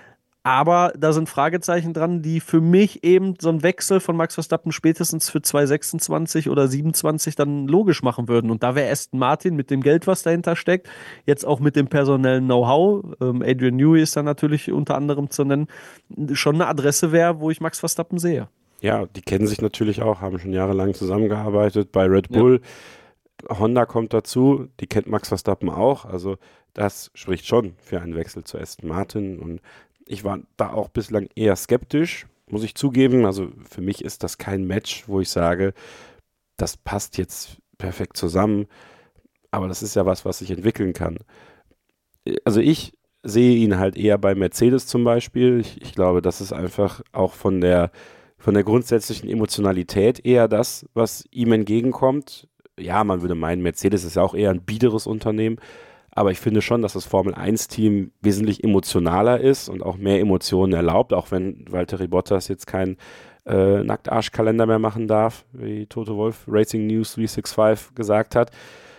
Aber da sind Fragezeichen dran, die für mich eben so einen Wechsel von Max Verstappen spätestens für 2026 oder 27 dann logisch machen würden. Und da wäre Aston Martin mit dem Geld, was dahinter steckt, jetzt auch mit dem personellen Know-how, Adrian Newey ist da natürlich unter anderem zu nennen, schon eine Adresse wäre, wo ich Max Verstappen sehe. Ja, die kennen sich natürlich auch, haben schon jahrelang zusammengearbeitet bei Red Bull. Ja. Honda kommt dazu, die kennt Max Verstappen auch. Also das spricht schon für einen Wechsel zu Aston Martin. Und ich war da auch bislang eher skeptisch, muss ich zugeben. Also für mich ist das kein Match, wo ich sage, das passt jetzt perfekt zusammen. Aber das ist ja was sich entwickeln kann. Also ich sehe ihn halt eher bei Mercedes zum Beispiel. Ich glaube, das ist einfach auch von der grundsätzlichen Emotionalität eher das, was ihm entgegenkommt. Ja, man würde meinen, Mercedes ist ja auch eher ein biederes Unternehmen. Aber ich finde schon, dass das Formel-1-Team wesentlich emotionaler ist und auch mehr Emotionen erlaubt, auch wenn Valtteri Bottas jetzt keinen Nacktarschkalender mehr machen darf, wie Toto Wolff Racing News 365 gesagt hat.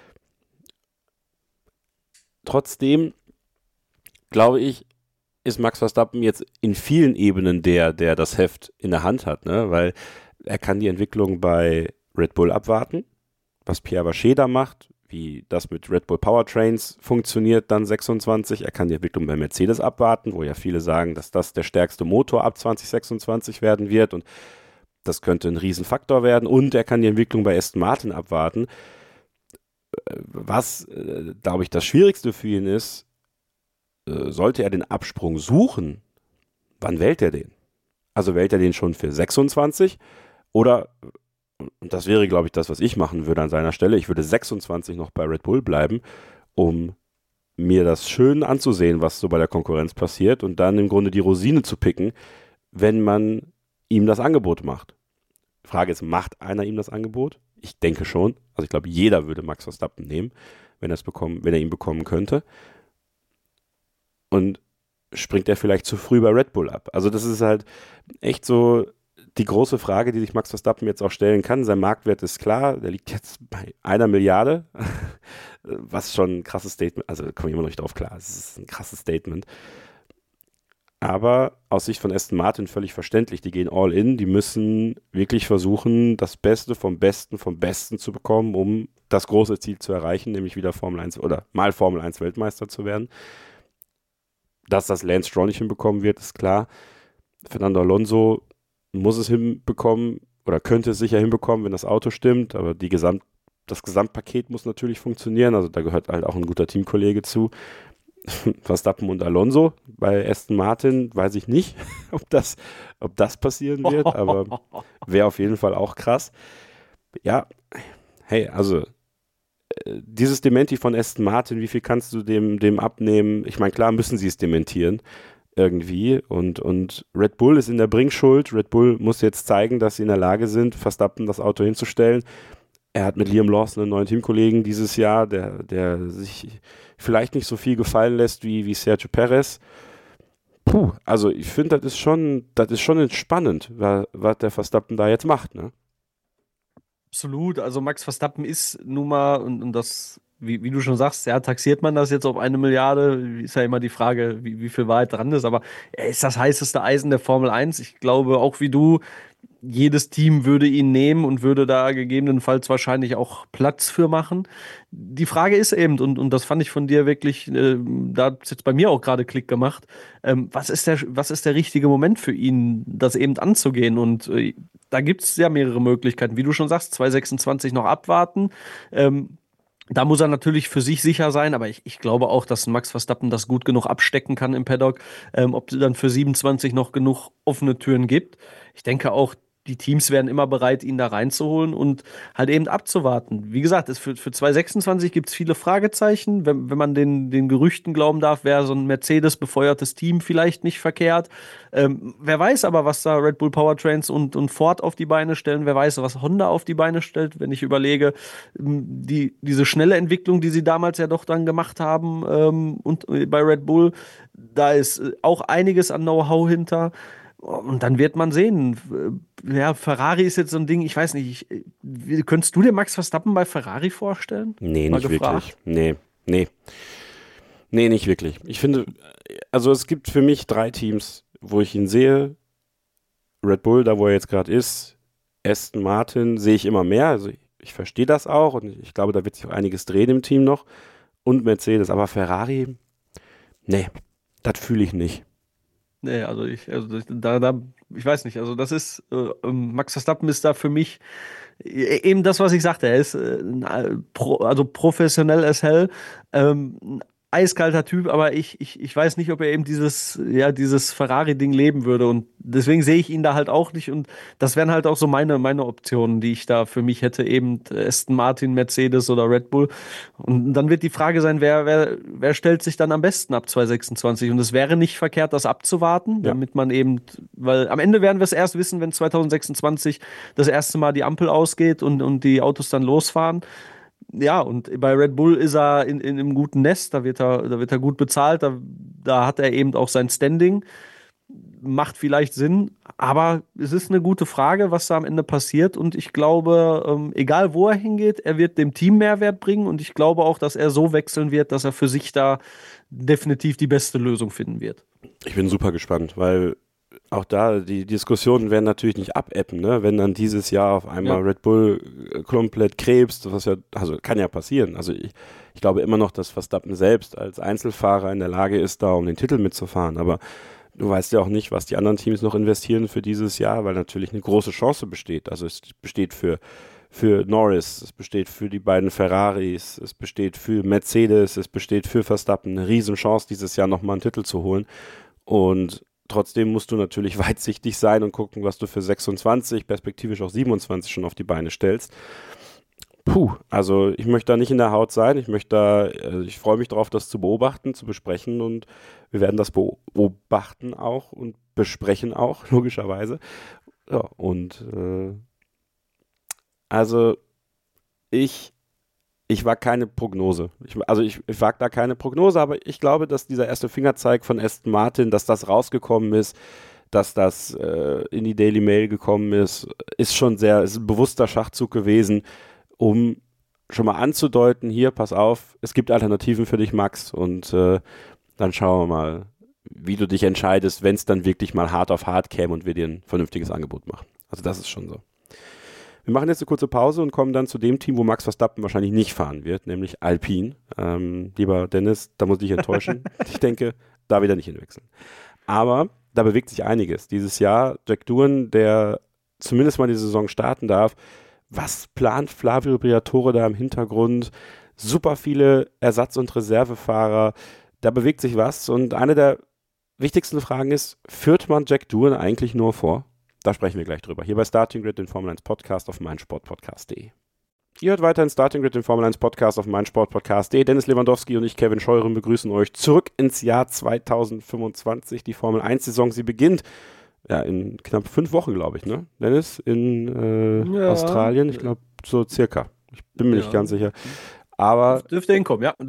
Trotzdem, glaube ich, ist Max Verstappen jetzt in vielen Ebenen der das Heft in der Hand hat, ne? Weil er kann die Entwicklung bei Red Bull abwarten, was Pierre Vacher da macht, wie das mit Red Bull Powertrains funktioniert dann 26. Er kann die Entwicklung bei Mercedes abwarten, wo ja viele sagen, dass das der stärkste Motor ab 2026 werden wird und das könnte ein Riesenfaktor werden. Und er kann die Entwicklung bei Aston Martin abwarten. Was, glaube ich, das Schwierigste für ihn ist, sollte er den Absprung suchen, wann wählt er den? Also wählt er den schon für 26 oder, und das wäre, glaube ich, das, was ich machen würde an seiner Stelle, ich würde 26 noch bei Red Bull bleiben, um mir das schön anzusehen, was so bei der Konkurrenz passiert und dann im Grunde die Rosine zu picken, wenn man ihm das Angebot macht. Die Frage ist, macht einer ihm das Angebot? Ich denke schon. Also ich glaube, jeder würde Max Verstappen nehmen, wenn er ihn bekommen könnte. Und springt er vielleicht zu früh bei Red Bull ab? Also das ist halt echt so die große Frage, die sich Max Verstappen jetzt auch stellen kann. Sein Marktwert ist klar, der liegt jetzt bei 1 Milliarde, was schon ein krasses Statement, also komme ich immer noch nicht drauf klar, es ist ein krasses Statement. Aber aus Sicht von Aston Martin völlig verständlich, die gehen all in, die müssen wirklich versuchen, das Beste vom Besten zu bekommen, um das große Ziel zu erreichen, nämlich wieder Formel 1 oder mal Formel 1 Weltmeister zu werden. Dass das Lance Stroll nicht hinbekommen wird, ist klar. Fernando Alonso muss es hinbekommen oder könnte es sicher hinbekommen, wenn das Auto stimmt, aber das Gesamtpaket muss natürlich funktionieren, also da gehört halt auch ein guter Teamkollege zu. Verstappen und Alonso bei Aston Martin, weiß ich nicht, ob das passieren wird, aber wäre auf jeden Fall auch krass. Ja, hey, also dieses Dementi von Aston Martin, wie viel kannst du dem abnehmen? Ich meine, klar müssen sie es dementieren irgendwie und Red Bull ist in der Bringschuld. Red Bull muss jetzt zeigen, dass sie in der Lage sind, Verstappen das Auto hinzustellen. Er hat mit Liam Lawson einen neuen Teamkollegen dieses Jahr, der sich vielleicht nicht so viel gefallen lässt wie Sergio Perez. Puh, also ich finde, das ist schon entspannend, was der Verstappen da jetzt macht, ne? Absolut, also Max Verstappen ist nun mal, und das, wie du schon sagst, ja, taxiert man das jetzt auf 1 Milliarde, ist ja immer die Frage, wie viel Wahrheit dran ist, aber er ist das heißeste Eisen der Formel 1. Ich glaube, auch wie du, jedes Team würde ihn nehmen und würde da gegebenenfalls wahrscheinlich auch Platz für machen. Die Frage ist eben, und das fand ich von dir wirklich, da hat es jetzt bei mir auch gerade Klick gemacht, was ist der richtige Moment für ihn, das eben anzugehen? Und da gibt es ja mehrere Möglichkeiten. Wie du schon sagst, 2026 noch abwarten. Da muss er natürlich für sich sicher sein, aber ich glaube auch, dass Max Verstappen das gut genug abstecken kann im Paddock, ob es dann für 27 noch genug offene Türen gibt. Ich denke auch, die Teams werden immer bereit, ihn da reinzuholen und halt eben abzuwarten. Wie gesagt, für 2026 gibt es viele Fragezeichen. Wenn man den Gerüchten glauben darf, wäre so ein Mercedes-befeuertes Team vielleicht nicht verkehrt. Wer weiß aber, was da Red Bull Powertrains und Ford auf die Beine stellen. Wer weiß, was Honda auf die Beine stellt, wenn ich überlege, diese schnelle Entwicklung, die sie damals ja doch dann gemacht haben und bei Red Bull, da ist auch einiges an Know-how hinter. Und dann wird man sehen. Ja, Ferrari ist jetzt so ein Ding, ich weiß nicht, könntest du dir Max Verstappen bei Ferrari vorstellen? Nee, nicht wirklich. Nee, nicht wirklich. Ich finde, also es gibt für mich 3 Teams wo ich ihn sehe, Red Bull, da wo er jetzt gerade ist, Aston Martin sehe ich immer mehr, also ich verstehe das auch und ich glaube, da wird sich auch einiges drehen im Team noch und Mercedes, aber Ferrari, nee, das fühle ich nicht. Nee, ich weiß nicht, also das ist, Max Verstappen ist da für mich eben das, was ich sagte, er ist also professionell as hell, ein eiskalter Typ, aber ich weiß nicht, ob er eben dieses Ferrari-Ding leben würde und deswegen sehe ich ihn da halt auch nicht und das wären halt auch so meine Optionen, die ich da für mich hätte, eben Aston Martin, Mercedes oder Red Bull und dann wird die Frage sein, wer stellt sich dann am besten ab 2026 und es wäre nicht verkehrt, das abzuwarten, Ja. damit man eben, weil am Ende werden wir es erst wissen, wenn 2026 das erste Mal die Ampel ausgeht und die Autos dann losfahren. Ja, und bei Red Bull ist er in einem guten Nest, da wird er gut bezahlt, da hat er eben auch sein Standing. Macht vielleicht Sinn, aber es ist eine gute Frage, was da am Ende passiert. Und ich glaube, egal wo er hingeht, er wird dem Team Mehrwert bringen. Und ich glaube auch, dass er so wechseln wird, dass er für sich da definitiv die beste Lösung finden wird. Ich bin super gespannt, weil auch da, die Diskussionen werden natürlich nicht abebben, ne? Wenn dann dieses Jahr auf einmal Red Bull komplett krebst, was ja, also kann ja passieren. Also ich glaube immer noch, dass Verstappen selbst als Einzelfahrer in der Lage ist, da um den Titel mitzufahren. Aber du weißt ja auch nicht, was die anderen Teams noch investieren für dieses Jahr, weil natürlich eine große Chance besteht. Also es besteht für Norris, es besteht für die beiden Ferraris, es besteht für Mercedes, es besteht für Verstappen eine Riesenchance, dieses Jahr nochmal einen Titel zu holen. Und trotzdem musst du natürlich weitsichtig sein und gucken, was du für 26, perspektivisch auch 27 schon auf die Beine stellst. Also ich möchte da nicht in der Haut sein. Ich freue mich darauf, das zu beobachten, zu besprechen und wir werden das beobachten auch und besprechen auch, logischerweise. Ja, und also ich wage keine Prognose. Ich wage da keine Prognose, aber ich glaube, dass dieser erste Fingerzeig von Aston Martin, dass das rausgekommen ist, dass das in die Daily Mail gekommen ist ist ein bewusster Schachzug gewesen, um schon mal anzudeuten, hier, pass auf, es gibt Alternativen für dich, Max, und dann schauen wir mal, wie du dich entscheidest, wenn es dann wirklich mal hart auf hart käme und wir dir ein vernünftiges Angebot machen. Also das ist schon so. Wir machen jetzt eine kurze Pause und kommen dann zu dem Team, wo Max Verstappen wahrscheinlich nicht fahren wird, nämlich Alpine. Lieber Dennis, da muss ich dich enttäuschen. Ich denke, da wieder nicht hinwechseln. Aber da bewegt sich einiges. Dieses Jahr Jack Doohan, der zumindest mal die Saison starten darf. Was plant Flavio Briatore da im Hintergrund? Super viele Ersatz- und Reservefahrer. Da bewegt sich was. Und eine der wichtigsten Fragen ist, führt man Jack Doohan eigentlich nur vor? Da sprechen wir gleich drüber. Hier bei Starting Grid, den Formel 1 Podcast auf meinsportpodcast.de. Ihr hört weiterhin Starting Grid, den Formel 1 Podcast auf meinsportpodcast.de. Dennis Lewandowski und ich, Kevin Scheuren, begrüßen euch zurück ins Jahr 2025. Die Formel 1 Saison, sie beginnt ja in knapp 5 Wochen, glaube ich, ne? Dennis, in Australien, ich glaube so circa. Ich bin mir nicht ganz sicher. Aber dürfte hinkommen, ja.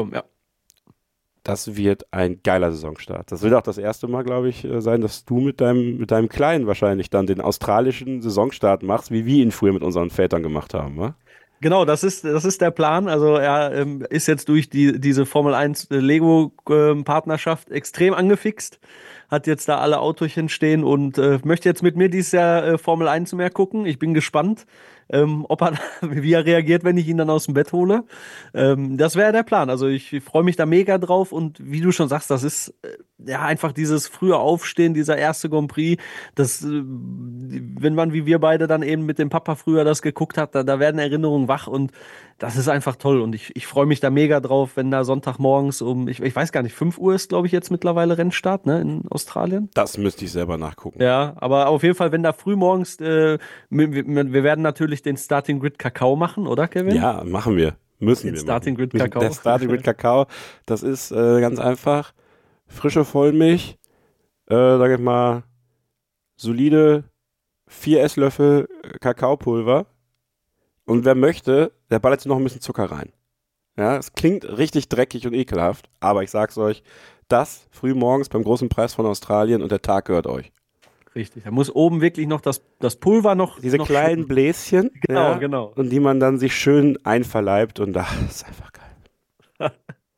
Das wird ein geiler Saisonstart. Das wird auch das erste Mal, glaube ich, sein, dass du mit deinem Kleinen wahrscheinlich dann den australischen Saisonstart machst, wie wir ihn früher mit unseren Vätern gemacht haben, wa? Genau, das ist der Plan. Also er ist jetzt durch diese Formel 1 Lego-Partnerschaft extrem angefixt, hat jetzt da alle Autochen stehen und möchte jetzt mit mir dieses Jahr Formel 1 mehr gucken. Ich bin gespannt, wie er reagiert, wenn ich ihn dann aus dem Bett hole. Das wäre der Plan. Also ich freue mich da mega drauf und wie du schon sagst, das ist ja einfach dieses frühe Aufstehen, dieser erste Grand Prix, wenn man wie wir beide dann eben mit dem Papa früher das geguckt hat, da werden Erinnerungen wach und das ist einfach toll und ich freue mich da mega drauf, wenn da Sonntagmorgens ich weiß gar nicht, 5 Uhr ist, glaube ich, jetzt mittlerweile Rennstart, ne, in Australien. Das müsste ich selber nachgucken. Ja, aber auf jeden Fall, wenn da früh morgens, wir werden natürlich den Starting Grid Kakao machen, oder Kevin? Ja, machen wir. Müssen den wir Starting machen. Grid Kakao. Der Starting Grid Kakao, das ist ganz einfach frische Vollmilch, sag ich mal, solide 4 Esslöffel Kakaopulver und wer möchte, der ballert sich noch ein bisschen Zucker rein. Ja, es klingt richtig dreckig und ekelhaft, aber ich sag's euch, das früh morgens beim großen Preis von Australien und der Tag gehört euch. Richtig, da muss oben wirklich noch das Pulver noch. Diese noch kleinen Bläschen. Genau, ja, genau. Und die man dann sich schön einverleibt und das ist einfach geil.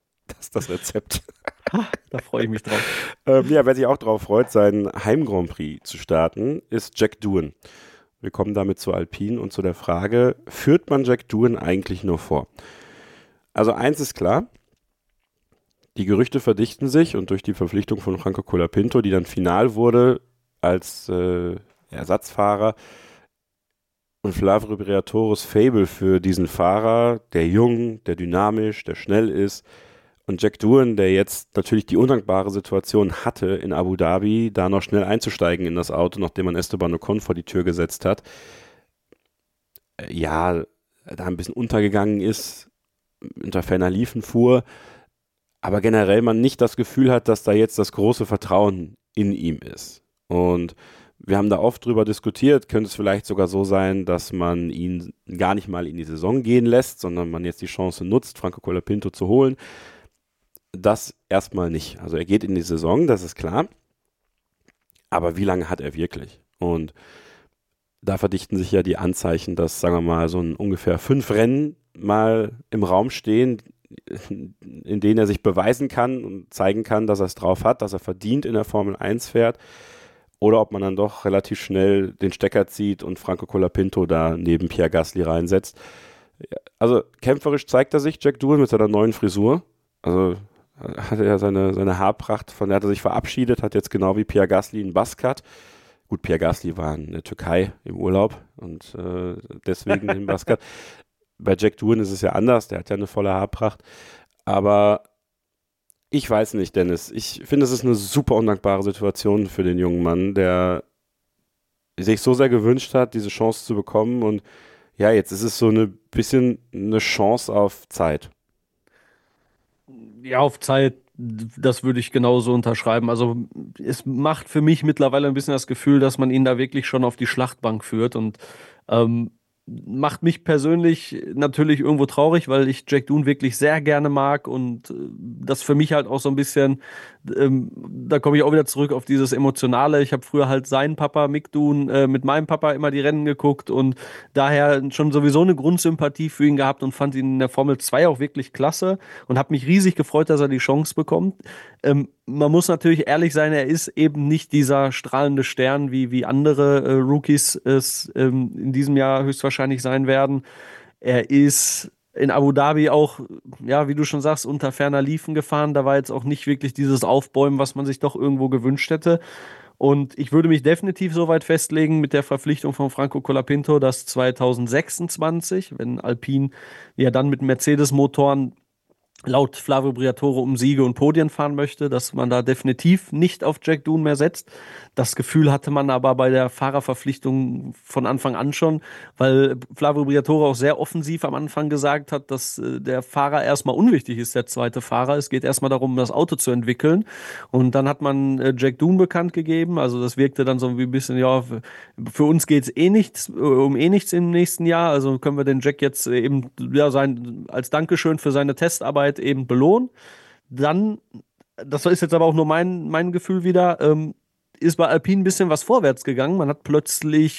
ist das Rezept. Da freue ich mich drauf. Ja, wer sich auch drauf freut, seinen Heim-Grand Prix zu starten, ist Jack Doohan. Wir kommen damit zu Alpine und zu der Frage, führt man Jack Doohan eigentlich nur vor? Also eins ist klar, die Gerüchte verdichten sich und durch die Verpflichtung von Franco Colapinto, die dann final wurde als Ersatzfahrer, und Flavio Briatores Faible für diesen Fahrer, der jung, der dynamisch, der schnell ist, und Jack Doohan, der jetzt natürlich die undankbare Situation hatte, in Abu Dhabi da noch schnell einzusteigen in das Auto, nachdem man Esteban Ocon vor die Tür gesetzt hat, da ein bisschen untergegangen ist, unter ferner Liefen fuhr, aber generell man nicht das Gefühl hat, dass da jetzt das große Vertrauen in ihm ist. Und wir haben da oft drüber diskutiert, könnte es vielleicht sogar so sein, dass man ihn gar nicht mal in die Saison gehen lässt, sondern man jetzt die Chance nutzt, Franco Colapinto zu holen. Das erstmal nicht. Also er geht in die Saison, das ist klar. Aber wie lange hat er wirklich? Und da verdichten sich ja die Anzeichen, dass, sagen wir mal, so ungefähr 5 Rennen mal im Raum stehen, in denen er sich beweisen kann und zeigen kann, dass er es drauf hat, dass er verdient in der Formel 1 fährt. Oder ob man dann doch relativ schnell den Stecker zieht und Franco Colapinto da neben Pierre Gasly reinsetzt. Also kämpferisch zeigt er sich, Jack Doohan, mit seiner neuen Frisur. Also hat er seine Haarpracht, von der hat er sich verabschiedet, hat jetzt genau wie Pierre Gasly einen Buzzcut. Gut, Pierre Gasly war in der Türkei im Urlaub und deswegen den Buzzcut. Bei Jack Doohan ist es ja anders, der hat ja eine volle Haarpracht. Aber ich weiß nicht, Dennis. Ich finde, es ist eine super undankbare Situation für den jungen Mann, der sich so sehr gewünscht hat, diese Chance zu bekommen. Und ja, jetzt ist es so ein bisschen eine Chance auf Zeit. Ja, auf Zeit, das würde ich genauso unterschreiben. Also es macht für mich mittlerweile ein bisschen das Gefühl, dass man ihn da wirklich schon auf die Schlachtbank führt und macht mich persönlich natürlich irgendwo traurig, weil ich Jack Doohan wirklich sehr gerne mag und das für mich halt auch so ein bisschen, da komme ich auch wieder zurück auf dieses Emotionale. Ich habe früher halt seinen Papa, Mick Doohan, mit meinem Papa immer die Rennen geguckt und daher schon sowieso eine Grundsympathie für ihn gehabt und fand ihn in der Formel 2 auch wirklich klasse und habe mich riesig gefreut, dass er die Chance bekommt. Man muss natürlich ehrlich sein, er ist eben nicht dieser strahlende Stern, wie andere Rookies es in diesem Jahr höchstwahrscheinlich sein werden. Er ist in Abu Dhabi auch, ja, wie du schon sagst, unter ferner Liefen gefahren. Da war jetzt auch nicht wirklich dieses Aufbäumen, was man sich doch irgendwo gewünscht hätte. Und ich würde mich definitiv so weit festlegen mit der Verpflichtung von Franco Colapinto, dass 2026, wenn Alpine ja dann mit Mercedes-Motoren laut Flavio Briatore um Siege und Podien fahren möchte, dass man da definitiv nicht auf Jack Doohan mehr setzt. Das Gefühl hatte man aber bei der Fahrerverpflichtung von Anfang an schon, weil Flavio Briatore auch sehr offensiv am Anfang gesagt hat, dass der Fahrer erstmal unwichtig ist, der zweite Fahrer. Es geht erstmal darum, das Auto zu entwickeln. Und dann hat man Jack Doohan bekannt gegeben. Also das wirkte dann so wie ein bisschen, ja, für uns geht es um nichts im nächsten Jahr. Also können wir den Jack jetzt eben als Dankeschön für seine Testarbeit eben belohnen. Dann, das ist jetzt aber auch nur mein Gefühl wieder, ist bei Alpine ein bisschen was vorwärts gegangen. Man hat plötzlich,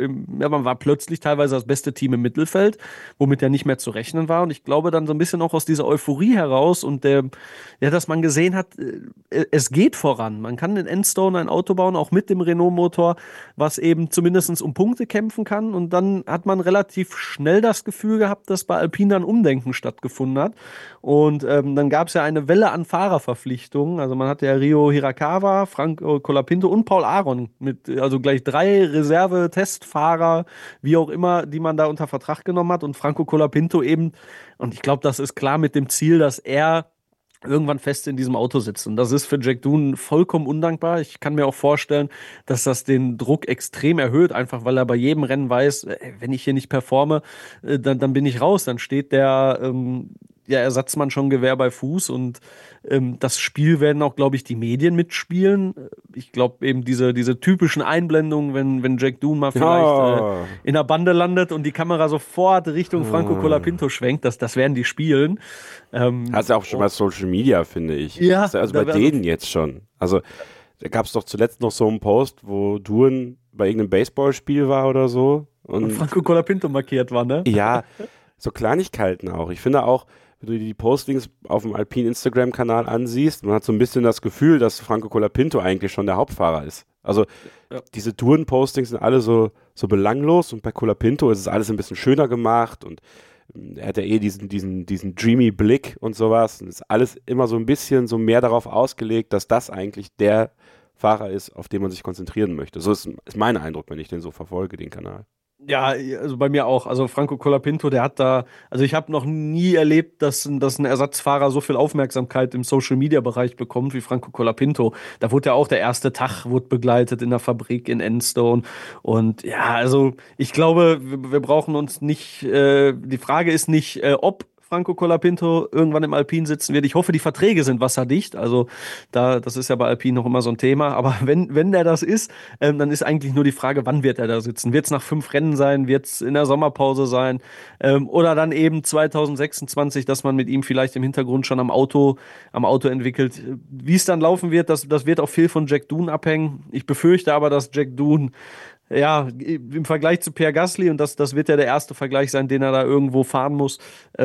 man war plötzlich teilweise das beste Team im Mittelfeld, womit ja nicht mehr zu rechnen war. Und ich glaube dann so ein bisschen auch aus dieser Euphorie heraus und dass man gesehen hat, es geht voran. Man kann in Enstone ein Auto bauen, auch mit dem Renault-Motor, was eben zumindest um Punkte kämpfen kann. Und dann hat man relativ schnell das Gefühl gehabt, dass bei Alpine dann Umdenken stattgefunden hat. Und dann gab es ja eine Welle an Fahrerverpflichtungen. Also man hatte ja Rio Hirakawa, Franco Colapinto und Paul Aron also gleich 3 Reserve-Testfahrer, wie auch immer, die man da unter Vertrag genommen hat und Franco Colapinto eben, und ich glaube, das ist klar mit dem Ziel, dass er irgendwann fest in diesem Auto sitzt. Und das ist für Jack Doohan vollkommen undankbar. Ich kann mir auch vorstellen, dass das den Druck extrem erhöht, einfach weil er bei jedem Rennen weiß, wenn ich hier nicht performe, dann bin ich raus. Dann steht der Ersatzmann schon Gewehr bei Fuß und das Spiel werden auch, glaube ich, die Medien mitspielen. Ich glaube eben diese typischen Einblendungen, wenn Jack Doohan mal vielleicht in der Bande landet und die Kamera sofort Richtung Franco Colapinto schwenkt, das werden die spielen. Hast du auch schon mal Social Media, finde ich. Ja. Also bei denen jetzt schon. Also da gab es doch zuletzt noch so einen Post, wo Doohan bei irgendeinem Baseballspiel war oder so. Und Franco Colapinto markiert war, ne? Ja, so Kleinigkeiten auch. Ich finde auch, wenn du dir die Postings auf dem Alpine Instagram-Kanal ansiehst, man hat so ein bisschen das Gefühl, dass Franco Colapinto eigentlich schon der Hauptfahrer ist. Also diese Touren-Postings sind alle so belanglos und bei Colapinto ist es alles ein bisschen schöner gemacht und er hat ja diesen dreamy Blick und sowas und ist alles immer so ein bisschen so mehr darauf ausgelegt, dass das eigentlich der Fahrer ist, auf den man sich konzentrieren möchte. So ist mein Eindruck, wenn ich den so verfolge, den Kanal. Ja, also bei mir auch. Also Franco Colapinto, der hat da, also ich habe noch nie erlebt, dass ein Ersatzfahrer so viel Aufmerksamkeit im Social-Media-Bereich bekommt wie Franco Colapinto. Da wurde ja auch der erste Tag wurde begleitet in der Fabrik in Enstone. Und ja, also ich glaube, wir brauchen uns nicht, die Frage ist nicht, ob Franco Colapinto irgendwann im Alpine sitzen wird. Ich hoffe, die Verträge sind wasserdicht. Also das ist ja bei Alpine noch immer so ein Thema. Aber wenn der das ist, dann ist eigentlich nur die Frage, wann wird er da sitzen? Wird es nach 5 Rennen sein? Wird es in der Sommerpause sein? Oder dann eben 2026, dass man mit ihm vielleicht im Hintergrund schon am Auto entwickelt. Wie es dann laufen wird, das wird auch viel von Jack Doohan abhängen. Ich befürchte aber, dass Jack Doohan ja, im Vergleich zu Pierre Gasly, und das wird ja der erste Vergleich sein, den er da irgendwo fahren muss,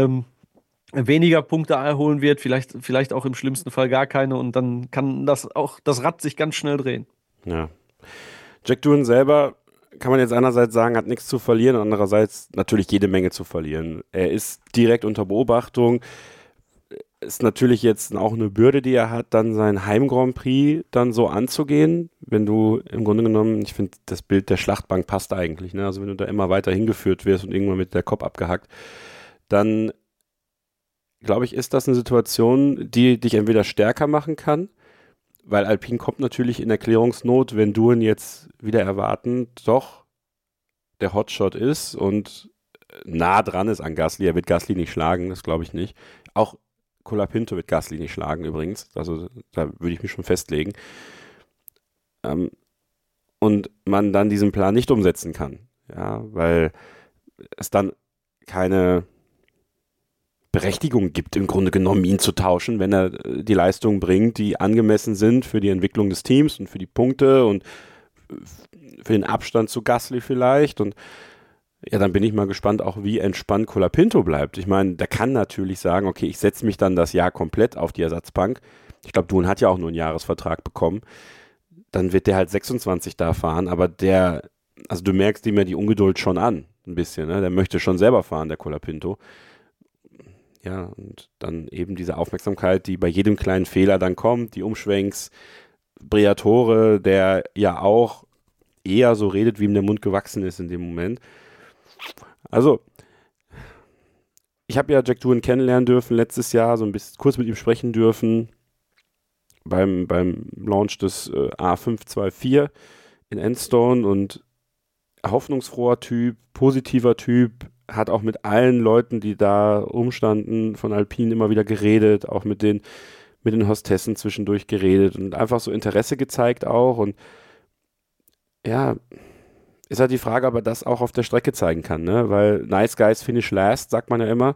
weniger Punkte erholen wird, vielleicht auch im schlimmsten Fall gar keine und dann kann das Rad sich ganz schnell drehen. Ja. Jack Doohan selber, kann man jetzt einerseits sagen, hat nichts zu verlieren, andererseits natürlich jede Menge zu verlieren. Er ist direkt unter Beobachtung, ist natürlich jetzt auch eine Bürde, die er hat, dann sein Heim-Grand Prix dann so anzugehen, wenn du im Grunde genommen, ich finde, das Bild der Schlachtbank passt eigentlich, ne? Also wenn du da immer weiter hingeführt wirst und irgendwann mit der Kopf abgehackt, dann glaube ich, ist das eine Situation, die dich entweder stärker machen kann, weil Alpine kommt natürlich in Erklärungsnot, wenn Doohan jetzt wieder erwarten, doch der Hotshot ist und nah dran ist an Gasly. Er wird Gasly nicht schlagen, das glaube ich nicht. Auch Colapinto wird Gasly nicht schlagen übrigens, also da würde ich mich schon festlegen. Und man dann diesen Plan nicht umsetzen kann, ja, weil es dann keine Berechtigung gibt, im Grunde genommen, ihn zu tauschen, wenn er die Leistungen bringt, die angemessen sind für die Entwicklung des Teams und für die Punkte und für den Abstand zu Gasly vielleicht. Und ja, dann bin ich mal gespannt, auch wie entspannt Colapinto bleibt. Ich meine, der kann natürlich sagen, okay, ich setze mich dann das Jahr komplett auf die Ersatzbank. Ich glaube, Doohan hat ja auch nur einen Jahresvertrag bekommen. Dann wird der halt 26 da fahren, aber also du merkst ihm ja die Ungeduld schon an, ein bisschen, ne? Der möchte schon selber fahren, der Colapinto. Ja, und dann eben diese Aufmerksamkeit, die bei jedem kleinen Fehler dann kommt, die Umschwenks, Briatore, der ja auch eher so redet, wie ihm der Mund gewachsen ist in dem Moment. Also, ich habe ja Jack Doohan kennenlernen dürfen letztes Jahr, so ein bisschen kurz mit ihm sprechen dürfen beim Launch des A524 in Enstone und hoffnungsfroher Typ, positiver Typ, hat auch mit allen Leuten, die da rumstanden, von Alpine immer wieder geredet, auch mit den Hostessen zwischendurch geredet und einfach so Interesse gezeigt auch. Und ja, ist halt die Frage, ob er das auch auf der Strecke zeigen kann, ne? Weil nice guys finish last, sagt man ja immer.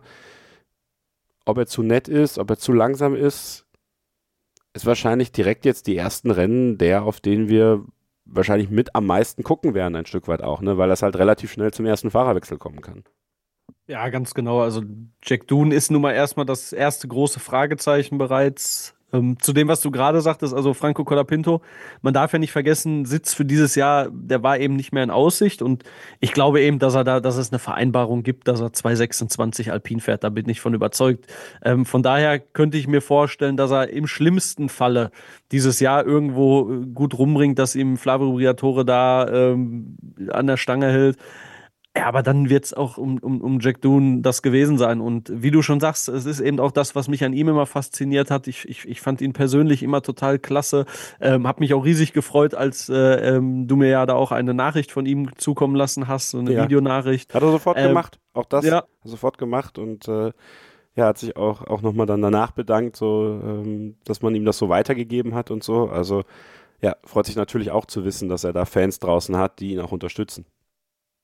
Ob er zu nett ist, ob er zu langsam ist wahrscheinlich direkt jetzt die ersten Rennen auf denen wir wahrscheinlich mit am meisten gucken werden, ein Stück weit auch, ne? Weil das halt relativ schnell zum ersten Fahrerwechsel kommen kann. Ja, ganz genau. Also Jack Doohan ist nun mal erstmal das erste große Fragezeichen bereits. Zu dem, was du gerade sagtest, also Franco Colapinto, man darf ja nicht vergessen, Sitz für dieses Jahr, der war eben nicht mehr in Aussicht und ich glaube eben, dass es eine Vereinbarung gibt, dass er 2026 Alpine fährt, da bin ich von überzeugt. Von daher könnte ich mir vorstellen, dass er im schlimmsten Falle dieses Jahr irgendwo gut rumbringt, dass ihm Flavio Briatore da an der Stange hält. Ja, aber dann wird es auch um Jack Doohan das gewesen sein. Und wie du schon sagst, es ist eben auch das, was mich an ihm immer fasziniert hat. Ich fand ihn persönlich immer total klasse. Hab mich auch riesig gefreut, als du mir ja da auch eine Nachricht von ihm zukommen lassen hast, so eine Videonachricht. Hat er sofort gemacht. Auch das ja. hat er sofort gemacht und hat sich auch nochmal dann danach bedankt, so, dass man ihm das so weitergegeben hat und so. Also ja, freut sich natürlich auch zu wissen, dass er da Fans draußen hat, die ihn auch unterstützen.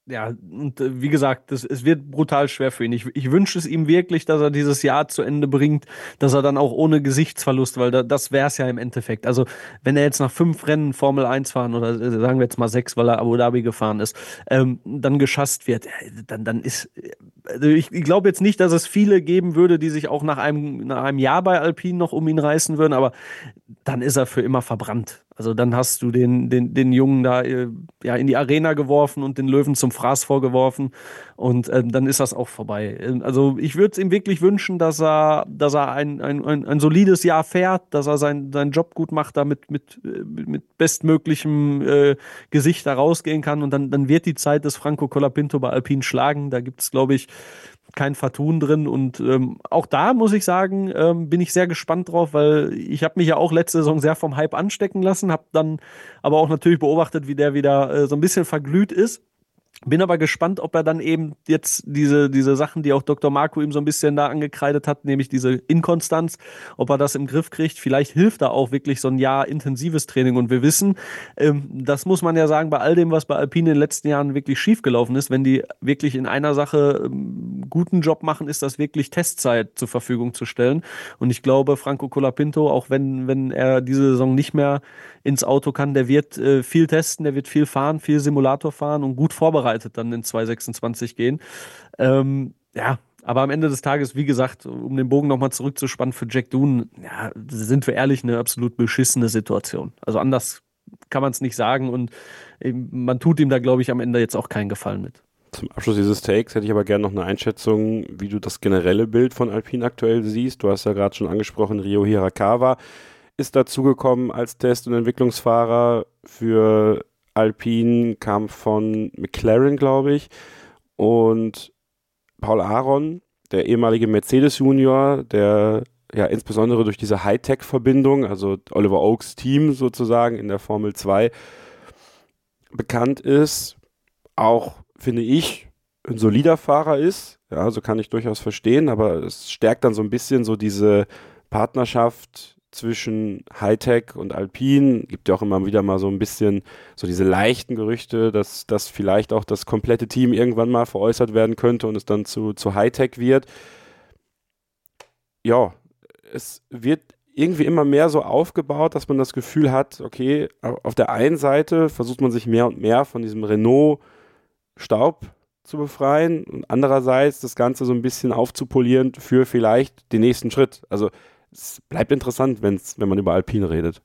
Ja, und wie gesagt, es wird brutal schwer für ihn. Ich wünsche es ihm wirklich, dass er dieses Jahr zu Ende bringt, dass er dann auch ohne Gesichtsverlust, weil das wäre es ja im Endeffekt. Also, wenn er jetzt nach 5 Rennen Formel 1 fahren oder sagen wir jetzt mal 6, weil er Abu Dhabi gefahren ist, dann geschasst wird, dann ist, also ich glaube jetzt nicht, dass es viele geben würde, die sich auch nach einem Jahr bei Alpine noch um ihn reißen würden, aber dann ist er für immer verbrannt. Also dann hast du den Jungen da ja, in die Arena geworfen und den Löwen zum Fraß vorgeworfen und dann ist das auch vorbei. Also ich würde es ihm wirklich wünschen, dass er ein solides Jahr fährt, dass er seinen Job gut macht, da mit bestmöglichem Gesicht da rausgehen kann und dann wird die Zeit des Franco Colapinto bei Alpine schlagen. Da gibt es, glaube ich, kein Vertun drin und auch da muss ich sagen, bin ich sehr gespannt drauf, weil ich habe mich ja auch letzte Saison sehr vom Hype anstecken lassen, habe dann aber auch natürlich beobachtet, wie der wieder so ein bisschen verglüht ist. Bin aber gespannt, ob er dann eben jetzt diese Sachen, die auch Dr. Marco ihm so ein bisschen da angekreidet hat, nämlich diese Inkonstanz, ob er das im Griff kriegt. Vielleicht hilft da auch wirklich so ein Jahr intensives Training. Und wir wissen, das muss man ja sagen, bei all dem, was bei Alpine in den letzten Jahren wirklich schiefgelaufen ist, wenn die wirklich in einer Sache guten Job machen, ist das wirklich Testzeit zur Verfügung zu stellen. Und ich glaube, Franco Colapinto, auch wenn er diese Saison nicht mehr ins Auto kann, der wird viel testen, der wird viel fahren, viel Simulator fahren und gut vorbereitet dann in 2026 gehen. Ja, aber am Ende des Tages, wie gesagt, um den Bogen nochmal zurückzuspannen für Jack Doohan, ja, sind wir ehrlich, eine absolut beschissene Situation. Also anders kann man es nicht sagen und man tut ihm da, glaube ich, am Ende jetzt auch keinen Gefallen mit. Zum Abschluss dieses Takes hätte ich aber gerne noch eine Einschätzung, wie du das generelle Bild von Alpine aktuell siehst. Du hast ja gerade schon angesprochen, Ryo Hirakawa ist dazugekommen als Test- und Entwicklungsfahrer für Alpine, kam von McLaren, glaube ich. Und Paul Aron, der ehemalige Mercedes-Junior, der ja insbesondere durch diese Hightech-Verbindung, also Oliver Oaks Team sozusagen in der Formel 2 bekannt ist, auch, finde ich, ein solider Fahrer ist. Ja, so kann ich durchaus verstehen, aber es stärkt dann so ein bisschen so diese Partnerschaft zwischen Hightech und Alpine. Gibt ja auch immer wieder mal so ein bisschen so diese leichten Gerüchte, dass vielleicht auch das komplette Team irgendwann mal veräußert werden könnte und es dann zu Hightech wird. Ja, es wird irgendwie immer mehr so aufgebaut, dass man das Gefühl hat, okay, auf der einen Seite versucht man sich mehr und mehr von diesem Renault-Staub zu befreien und andererseits das Ganze so ein bisschen aufzupolieren für vielleicht den nächsten Schritt. Also es bleibt interessant, wenn man über Alpine redet.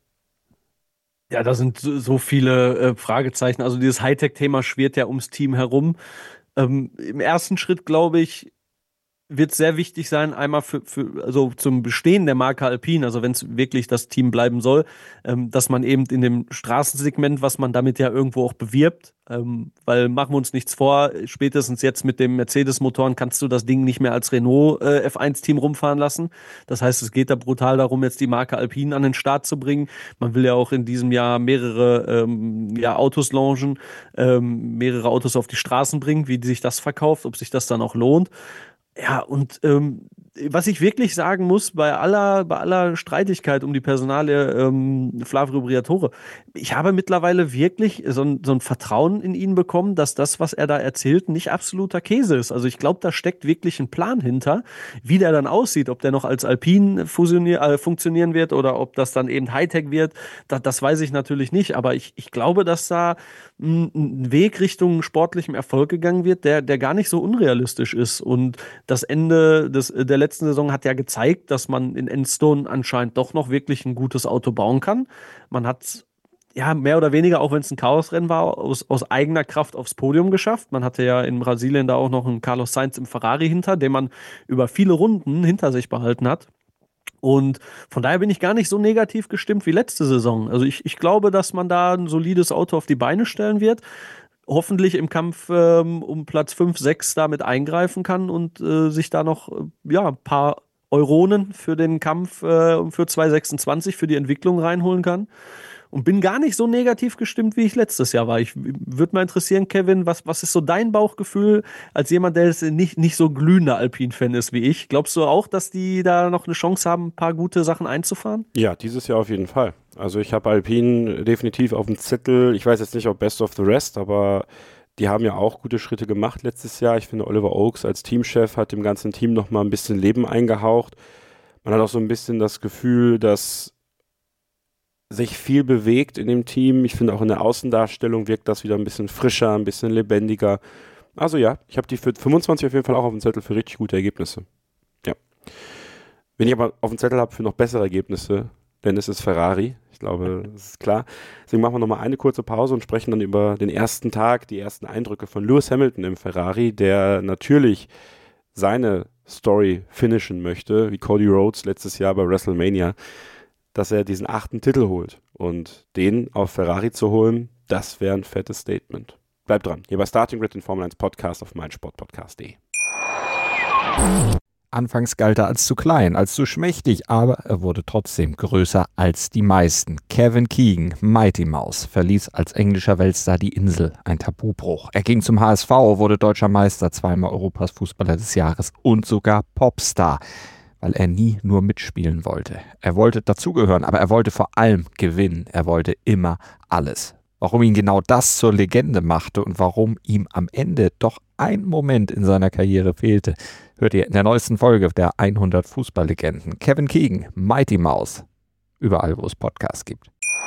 Ja, da sind so viele Fragezeichen. Also dieses Hightech-Thema schwirrt ja ums Team herum. Im ersten Schritt, glaube ich, wird sehr wichtig sein, einmal also zum Bestehen der Marke Alpine, also wenn es wirklich das Team bleiben soll, dass man eben in dem Straßensegment, was man damit ja irgendwo auch bewirbt, weil machen wir uns nichts vor, spätestens jetzt mit dem Mercedes-Motoren kannst du das Ding nicht mehr als Renault F1-Team rumfahren lassen. Das heißt, es geht da brutal darum, jetzt die Marke Alpine an den Start zu bringen. Man will ja auch in diesem Jahr mehrere Autos launchen, mehrere Autos auf die Straßen bringen, wie sich das verkauft, ob sich das dann auch lohnt. Ja, und was ich wirklich sagen muss, bei aller Streitigkeit um die Personalie Flavio Briatore, ich habe mittlerweile wirklich so ein Vertrauen in ihn bekommen, dass das, was er da erzählt, nicht absoluter Käse ist. Also ich glaube, da steckt wirklich ein Plan hinter, wie der dann aussieht, ob der noch als Alpine funktionieren wird oder ob das dann eben Hightech wird, das weiß ich natürlich nicht, aber ich glaube, dass da ein Weg Richtung sportlichem Erfolg gegangen wird, der gar nicht so unrealistisch ist. Und das Ende der letzten Saison hat ja gezeigt, dass man in Enstone anscheinend doch noch wirklich ein gutes Auto bauen kann. Man hat ja mehr oder weniger, auch wenn es ein Chaosrennen war, aus eigener Kraft aufs Podium geschafft. Man hatte ja in Brasilien da auch noch einen Carlos Sainz im Ferrari hinter, den man über viele Runden hinter sich behalten hat. Und von daher bin ich gar nicht so negativ gestimmt wie letzte Saison. Also ich glaube, dass man da ein solides Auto auf die Beine stellen wird. Hoffentlich im Kampf um Platz 5, 6 damit eingreifen kann und sich da noch ein paar Euronen für den Kampf für 2026, für die Entwicklung reinholen kann. Und bin gar nicht so negativ gestimmt, wie ich letztes Jahr war. Ich würde mal interessieren, Kevin, was ist so dein Bauchgefühl als jemand, der nicht so glühender Alpine-Fan ist wie ich? Glaubst du auch, dass die da noch eine Chance haben, ein paar gute Sachen einzufahren? Ja, dieses Jahr auf jeden Fall. Also ich habe Alpine definitiv auf dem Zettel. Ich weiß jetzt nicht, ob Best of the Rest, aber die haben ja auch gute Schritte gemacht letztes Jahr. Ich finde, Oliver Oakes als Teamchef hat dem ganzen Team nochmal ein bisschen Leben eingehaucht. Man hat auch so ein bisschen das Gefühl, dass sich viel bewegt in dem Team. Ich finde auch in der Außendarstellung wirkt das wieder ein bisschen frischer, ein bisschen lebendiger. Also ja, ich habe die für 25 auf jeden Fall auch auf dem Zettel für richtig gute Ergebnisse. Ja. Wenn ich aber auf dem Zettel habe für noch bessere Ergebnisse, denn es ist Ferrari. Ich glaube, das ist klar. Deswegen machen wir nochmal eine kurze Pause und sprechen dann über den ersten Tag, die ersten Eindrücke von Lewis Hamilton im Ferrari, der natürlich seine Story finishen möchte, wie Cody Rhodes letztes Jahr bei WrestleMania, dass er diesen 8. Titel holt. Und den auf Ferrari zu holen, das wäre ein fettes Statement. Bleibt dran, hier bei Starting Grid, den Formel 1 Podcast auf meinsportpodcast.de. Anfangs galt er als zu klein, als zu schmächtig, aber er wurde trotzdem größer als die meisten. Kevin Keegan, Mighty Mouse, verließ als englischer Weltstar die Insel, ein Tabubruch. Er ging zum HSV, wurde deutscher Meister, zweimal Europas Fußballer des Jahres und sogar Popstar, weil er nie nur mitspielen wollte. Er wollte dazugehören, aber er wollte vor allem gewinnen. Er wollte immer alles. Warum ihn genau das zur Legende machte und warum ihm am Ende doch ein Moment in seiner Karriere fehlte, hört ihr in der neuesten Folge der 100 Fußballlegenden. Kevin Keegan, Mighty Mouse, überall wo es Podcasts gibt.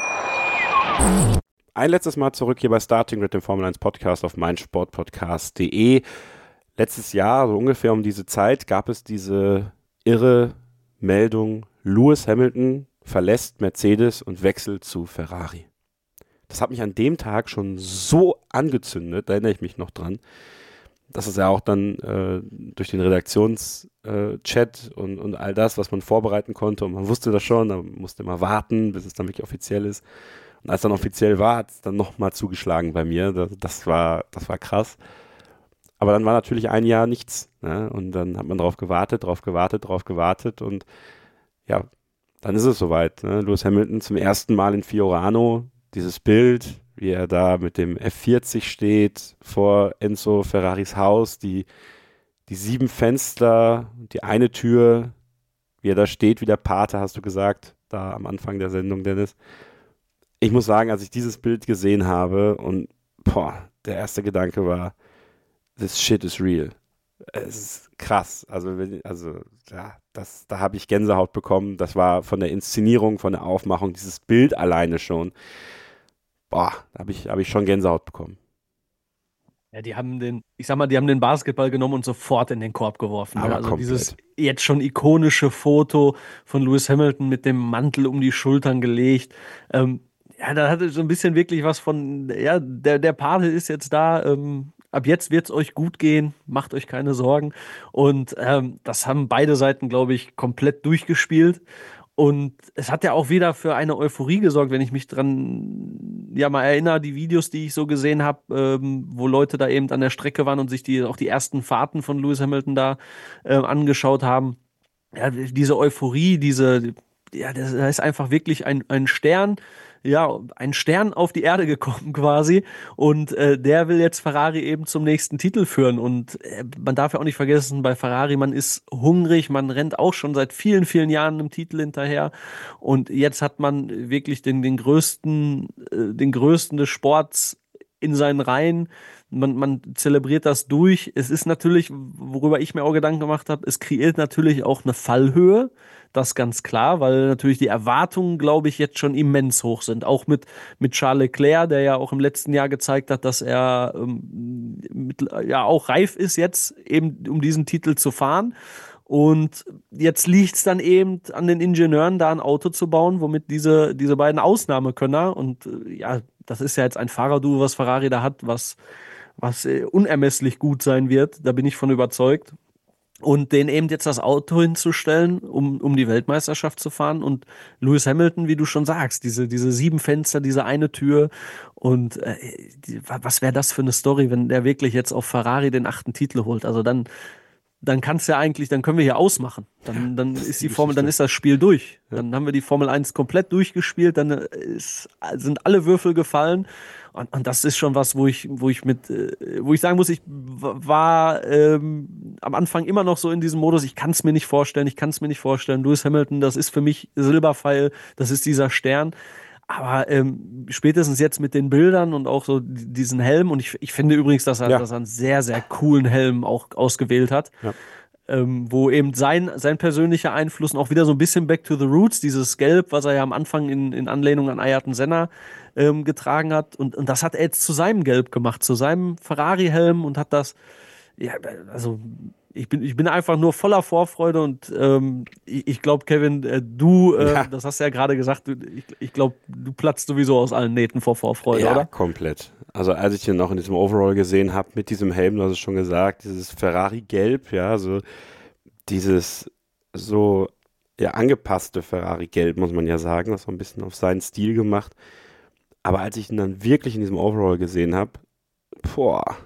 Ein letztes Mal zurück hier bei Starting Grid, dem Formel 1 Podcast auf meinsportpodcast.de. Letztes Jahr, so ungefähr um diese Zeit, gab es diese irre Meldung, Lewis Hamilton verlässt Mercedes und wechselt zu Ferrari. Das hat mich an dem Tag schon so angezündet, da erinnere ich mich noch dran, dass es ja auch dann durch den Redaktionschat und all das, was man vorbereiten konnte, und man wusste das schon, man musste immer warten, bis es dann wirklich offiziell ist. Und als dann offiziell war, hat es dann nochmal zugeschlagen bei mir. Das war krass. Aber dann war natürlich ein Jahr nichts. Ne? Und dann hat man drauf gewartet und ja, dann ist es soweit. Ne? Lewis Hamilton zum ersten Mal in Fiorano, dieses Bild, wie er da mit dem F40 steht vor Enzo Ferraris Haus, die 7 Fenster, die eine Tür, wie er da steht, wie der Pate, hast du gesagt, da am Anfang der Sendung, Dennis. Ich muss sagen, als ich dieses Bild gesehen habe und der erste Gedanke war, this shit is real. Es ist krass. Da habe ich Gänsehaut bekommen. Das war von der Inszenierung, von der Aufmachung, dieses Bild alleine schon. Da habe ich schon Gänsehaut bekommen. Ja, die haben den Basketball genommen und sofort in den Korb geworfen. Aber also komplett. Dieses jetzt schon ikonische Foto von Lewis Hamilton mit dem Mantel um die Schultern gelegt. Da hatte so ein bisschen wirklich was von, ja, der Pate ist jetzt da, ab jetzt wird es euch gut gehen, macht euch keine Sorgen. Und das haben beide Seiten, glaube ich, komplett durchgespielt. Und es hat ja auch wieder für eine Euphorie gesorgt, wenn ich mich dran mal erinnere, die Videos, die ich so gesehen habe, wo Leute da eben an der Strecke waren und sich auch die ersten Fahrten von Lewis Hamilton da angeschaut haben. Ja, diese Euphorie, das ist einfach wirklich ein Stern, ein Stern auf die Erde gekommen quasi, und der will jetzt Ferrari eben zum nächsten Titel führen. Und man darf ja auch nicht vergessen, bei Ferrari, man ist hungrig, man rennt auch schon seit vielen, vielen Jahren einem Titel hinterher, und jetzt hat man wirklich den größten des Sports in seinen Reihen. Man zelebriert das durch. Es ist natürlich, worüber ich mir auch Gedanken gemacht habe, es kreiert natürlich auch eine Fallhöhe, das ganz klar, weil natürlich die Erwartungen, glaube ich, jetzt schon immens hoch sind. Auch mit Charles Leclerc, der ja auch im letzten Jahr gezeigt hat, dass er auch reif ist, jetzt eben um diesen Titel zu fahren. Und jetzt liegt es dann eben an den Ingenieuren, da ein Auto zu bauen, womit diese beiden Ausnahmekönner, und das ist ja jetzt ein Fahrerduo, was Ferrari da hat, was unermesslich gut sein wird, da bin ich von überzeugt. Und denen eben jetzt das Auto hinzustellen, um die Weltmeisterschaft zu fahren. Und Lewis Hamilton, wie du schon sagst, diese 7 Fenster, diese eine Tür. Und was wäre das für eine Story, wenn der wirklich jetzt auf Ferrari den 8. Titel holt? Also dann kann's ja eigentlich, dann können wir hier ausmachen. Dann ist dann ist das Spiel durch. Ja. Dann haben wir die Formel 1 komplett durchgespielt, dann sind alle Würfel gefallen. Und das ist schon was, wo ich sagen muss, ich war am Anfang immer noch so in diesem Modus, ich kann es mir nicht vorstellen. Lewis Hamilton, das ist für mich Silberpfeil, das ist dieser Stern. Aber spätestens jetzt mit den Bildern und auch so diesen Helm, und ich finde übrigens, dass er einen sehr, sehr coolen Helm auch ausgewählt hat, Ja. wo eben sein persönlicher Einfluss und auch wieder so ein bisschen Back to the Roots, dieses Gelb, was er ja am Anfang in Anlehnung an Ayrton Senna getragen hat. Und das hat er jetzt zu seinem Gelb gemacht, zu seinem Ferrari-Helm und hat das, ja, also ich bin einfach nur voller Vorfreude und ich glaube, Kevin, das hast du ja gerade gesagt, ich glaube, du platzt sowieso aus allen Nähten vor Vorfreude, ja, oder? Komplett. Also als ich ihn noch in diesem Overall gesehen habe, mit diesem Helm, du hast es schon gesagt, dieses Ferrari-Gelb, ja, so dieses so angepasste Ferrari-Gelb, muss man ja sagen, das war ein bisschen auf seinen Stil gemacht. Aber als ich ihn dann wirklich in diesem Overall gesehen habe, boah,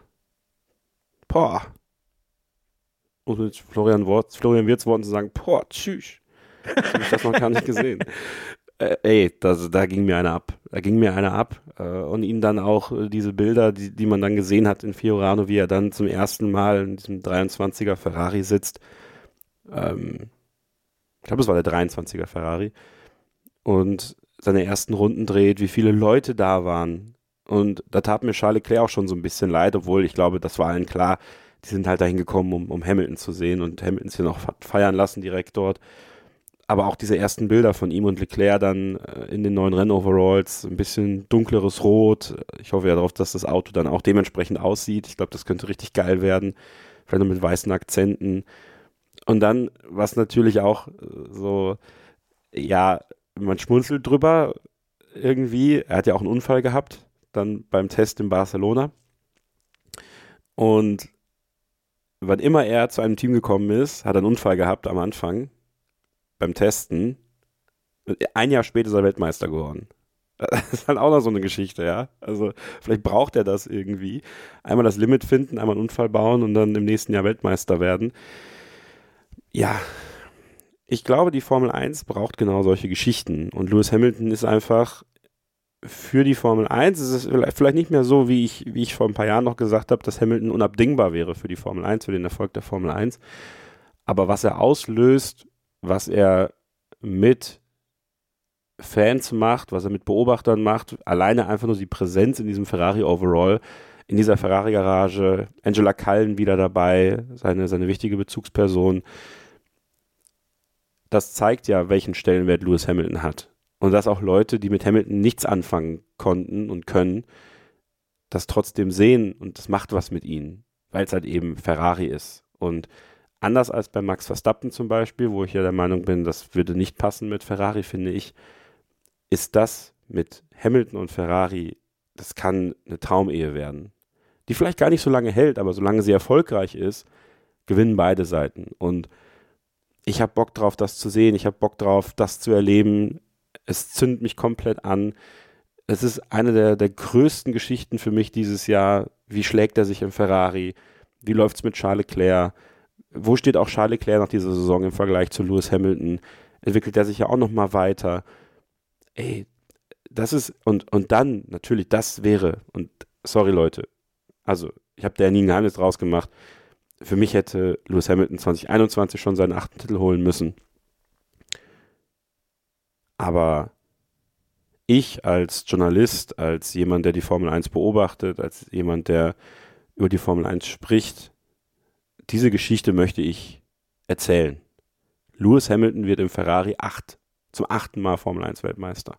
muss mit Florian Wirtz Worten zu sagen, tschüss. Habe ich das noch gar nicht gesehen. Da ging mir einer ab. Und ihn dann auch diese Bilder, die man dann gesehen hat in Fiorano, wie er dann zum ersten Mal in diesem 23er Ferrari sitzt. Ich glaube, es war der 23er Ferrari. Und seine ersten Runden dreht, wie viele Leute da waren. Und da tat mir Charles Leclerc auch schon so ein bisschen leid, obwohl ich glaube, das war allen klar, die sind halt dahin gekommen, um Hamilton zu sehen und Hamilton sich noch feiern lassen direkt dort. Aber auch diese ersten Bilder von ihm und Leclerc dann in den neuen Rennoveralls, ein bisschen dunkleres Rot. Ich hoffe ja darauf, dass das Auto dann auch dementsprechend aussieht. Ich glaube, das könnte richtig geil werden. Vielleicht noch mit weißen Akzenten. Und dann, was natürlich auch so, ja, man schmunzelt drüber irgendwie. Er hat ja auch einen Unfall gehabt, dann beim Test in Barcelona. Und wann immer er zu einem Team gekommen ist, hat er einen Unfall gehabt am Anfang beim Testen. Ein Jahr später ist er Weltmeister geworden. Das ist halt auch noch so eine Geschichte, ja. Also vielleicht braucht er das irgendwie. Einmal das Limit finden, einmal einen Unfall bauen und dann im nächsten Jahr Weltmeister werden. Ja, ich glaube, die Formel 1 braucht genau solche Geschichten. Und Lewis Hamilton ist einfach für die Formel 1, es ist vielleicht nicht mehr so, wie ich vor ein paar Jahren noch gesagt habe, dass Hamilton unabdingbar wäre für die Formel 1, für den Erfolg der Formel 1. Aber was er auslöst, was er mit Fans macht, was er mit Beobachtern macht, alleine einfach nur die Präsenz in diesem Ferrari-Overall, in dieser Ferrari-Garage, Angela Cullen wieder dabei, seine wichtige Bezugsperson, das zeigt ja, welchen Stellenwert Lewis Hamilton hat. Und dass auch Leute, die mit Hamilton nichts anfangen konnten und können, das trotzdem sehen und das macht was mit ihnen, weil es halt eben Ferrari ist. Und anders als bei Max Verstappen zum Beispiel, wo ich ja der Meinung bin, das würde nicht passen mit Ferrari, finde ich, ist das mit Hamilton und Ferrari, das kann eine Traumehe werden. Die vielleicht gar nicht so lange hält, aber solange sie erfolgreich ist, gewinnen beide Seiten. Und ich habe Bock drauf, das zu sehen. Ich habe Bock drauf, das zu erleben. Es zündet mich komplett an. Es ist eine der größten Geschichten für mich dieses Jahr. Wie schlägt er sich im Ferrari? Wie läuft es mit Charles Leclerc? Wo steht auch Charles Leclerc nach dieser Saison im Vergleich zu Lewis Hamilton? Entwickelt er sich ja auch nochmal weiter? Das ist, und dann natürlich, das wäre, und sorry Leute, also ich habe da ja nie ein Geheimnis draus gemacht, für mich hätte Lewis Hamilton 2021 schon seinen 8. Titel holen müssen. Aber ich als Journalist, als jemand, der die Formel 1 beobachtet, als jemand, der über die Formel 1 spricht, diese Geschichte möchte ich erzählen. Lewis Hamilton wird im Ferrari zum 8. Mal Formel 1 Weltmeister.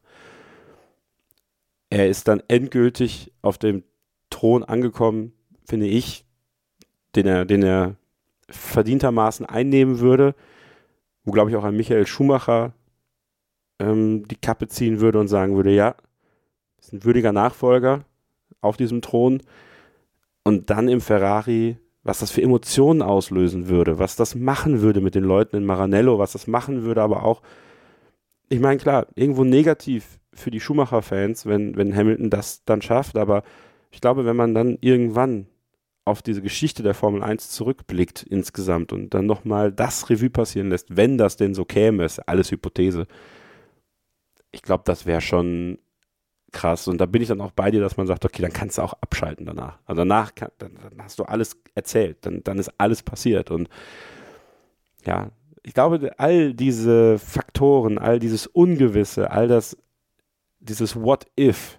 Er ist dann endgültig auf dem Thron angekommen, finde ich, den er verdientermaßen einnehmen würde, wo, glaube ich, auch ein Michael Schumacher die Kappe ziehen würde und sagen würde, ja, ist ein würdiger Nachfolger auf diesem Thron. Und dann im Ferrari, was das für Emotionen auslösen würde, was das machen würde mit den Leuten in Maranello, was das machen würde, aber auch, ich meine, klar, irgendwo negativ für die Schumacher-Fans, wenn Hamilton das dann schafft, aber ich glaube, wenn man dann irgendwann auf diese Geschichte der Formel 1 zurückblickt insgesamt und dann nochmal das Revue passieren lässt, wenn das denn so käme, ist alles Hypothese. Ich glaube, das wäre schon krass. Und da bin ich dann auch bei dir, dass man sagt, okay, dann kannst du auch abschalten danach. Also danach dann hast du alles erzählt, dann ist alles passiert. Und ja, ich glaube, all diese Faktoren, all dieses Ungewisse, all das dieses What If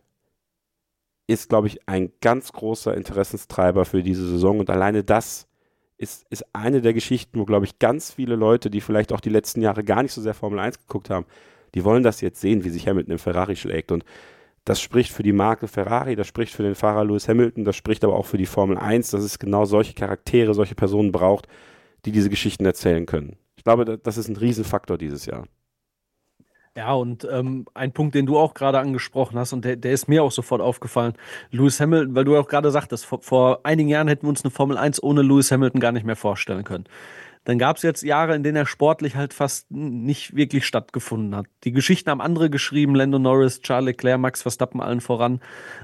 ist, glaube ich, ein ganz großer Interessenstreiber für diese Saison und alleine das ist eine der Geschichten, wo, glaube ich, ganz viele Leute, die vielleicht auch die letzten Jahre gar nicht so sehr Formel 1 geguckt haben, die wollen das jetzt sehen, wie sich Hamilton im Ferrari schlägt und das spricht für die Marke Ferrari, das spricht für den Fahrer Lewis Hamilton, das spricht aber auch für die Formel 1, dass es genau solche Charaktere, solche Personen braucht, die diese Geschichten erzählen können. Ich glaube, das ist ein Riesenfaktor dieses Jahr. Ja, und ein Punkt, den du auch gerade angesprochen hast, und der ist mir auch sofort aufgefallen, Lewis Hamilton, weil du auch gerade sagtest, vor einigen Jahren hätten wir uns eine Formel 1 ohne Lewis Hamilton gar nicht mehr vorstellen können. Dann gab es jetzt Jahre, in denen er sportlich halt fast nicht wirklich stattgefunden hat. Die Geschichten haben andere geschrieben, Lando Norris, Charles Leclerc, Max Verstappen allen voran.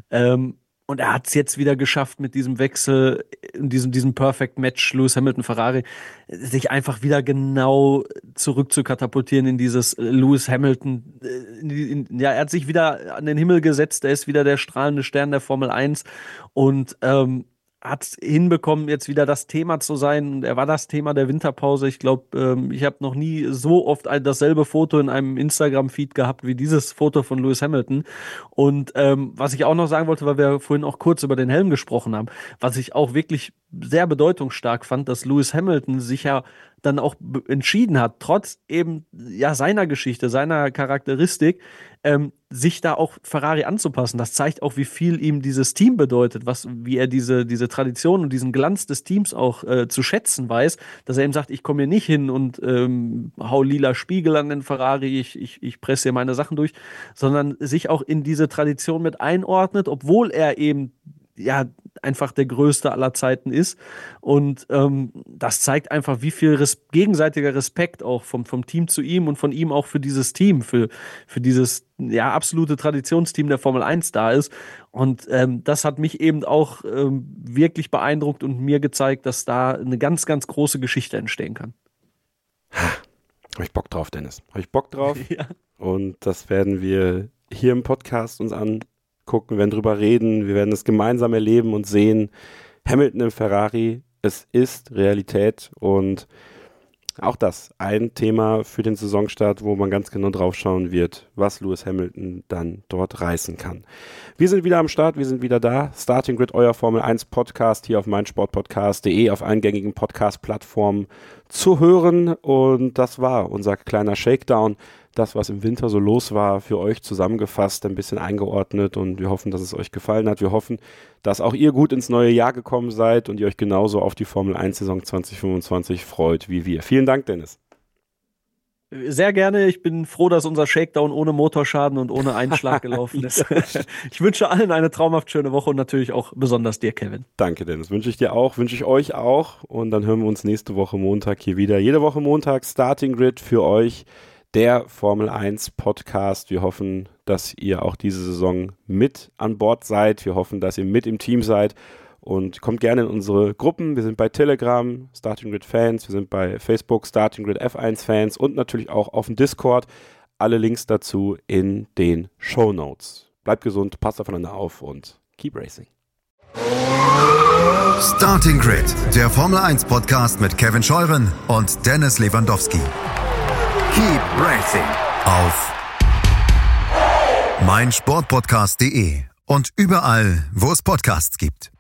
Und er hat es jetzt wieder geschafft mit diesem Wechsel, diesem Perfect Match Lewis Hamilton Ferrari, sich einfach wieder genau zurück zu katapultieren in dieses Lewis Hamilton. Er hat sich wieder an den Himmel gesetzt, er ist wieder der strahlende Stern der Formel 1 und hat es hinbekommen, jetzt wieder das Thema zu sein. Und er war das Thema der Winterpause. Ich glaube, ich habe noch nie so oft dasselbe Foto in einem Instagram-Feed gehabt wie dieses Foto von Lewis Hamilton. Und was ich auch noch sagen wollte, weil wir vorhin auch kurz über den Helm gesprochen haben, was ich auch wirklich sehr bedeutungsstark fand, dass Lewis Hamilton sich ja dann auch entschieden hat, trotz eben ja seiner Geschichte, seiner Charakteristik, sich da auch Ferrari anzupassen. Das zeigt auch, wie viel ihm dieses Team bedeutet, wie er diese Tradition und diesen Glanz des Teams auch zu schätzen weiß, dass er eben sagt, ich komme hier nicht hin und hau lila Spiegel an den Ferrari, ich presse hier meine Sachen durch, sondern sich auch in diese Tradition mit einordnet, obwohl er eben ja einfach der Größte aller Zeiten ist. Und das zeigt einfach, wie viel gegenseitiger Respekt auch vom Team zu ihm und von ihm auch für dieses Team, für dieses ja absolute Traditionsteam der Formel 1 da ist. Und das hat mich eben auch wirklich beeindruckt und mir gezeigt, dass da eine ganz, ganz große Geschichte entstehen kann. Habe ich Bock drauf, Dennis. Habe ich Bock drauf. Ja. Und das werden wir hier im Podcast uns angucken, wir werden drüber reden, wir werden es gemeinsam erleben und sehen. Hamilton im Ferrari, es ist Realität und auch das ein Thema für den Saisonstart, wo man ganz genau drauf schauen wird, was Lewis Hamilton dann dort reißen kann. Wir sind wieder am Start, wir sind wieder da. Starting Grid, euer Formel 1 Podcast hier auf meinsportpodcast.de, auf allen gängigen Podcast-Plattformen zu hören. Und das war unser kleiner Shakedown. Das, was im Winter so los war, für euch zusammengefasst, ein bisschen eingeordnet und wir hoffen, dass es euch gefallen hat. Wir hoffen, dass auch ihr gut ins neue Jahr gekommen seid und ihr euch genauso auf die Formel 1 Saison 2025 freut wie wir. Vielen Dank, Dennis. Sehr gerne. Ich bin froh, dass unser Shakedown ohne Motorschaden und ohne Einschlag gelaufen ist. Ich wünsche allen eine traumhaft schöne Woche und natürlich auch besonders dir, Kevin. Danke, Dennis. Wünsche ich dir auch, wünsche ich euch auch und dann hören wir uns nächste Woche Montag hier wieder. Jede Woche Montag Starting Grid für euch. Der Formel 1 Podcast. Wir hoffen, dass ihr auch diese Saison mit an Bord seid. Wir hoffen, dass ihr mit im Team seid und kommt gerne in unsere Gruppen. Wir sind bei Telegram, Starting Grid Fans. Wir sind bei Facebook, Starting Grid F1 Fans und natürlich auch auf dem Discord. Alle Links dazu in den Shownotes. Bleibt gesund, passt aufeinander auf und keep racing. Starting Grid, der Formel 1 Podcast mit Kevin Scheuren und Dennis Lewandowski. Keep Racing auf meinsportpodcast.de und überall, wo es Podcasts gibt.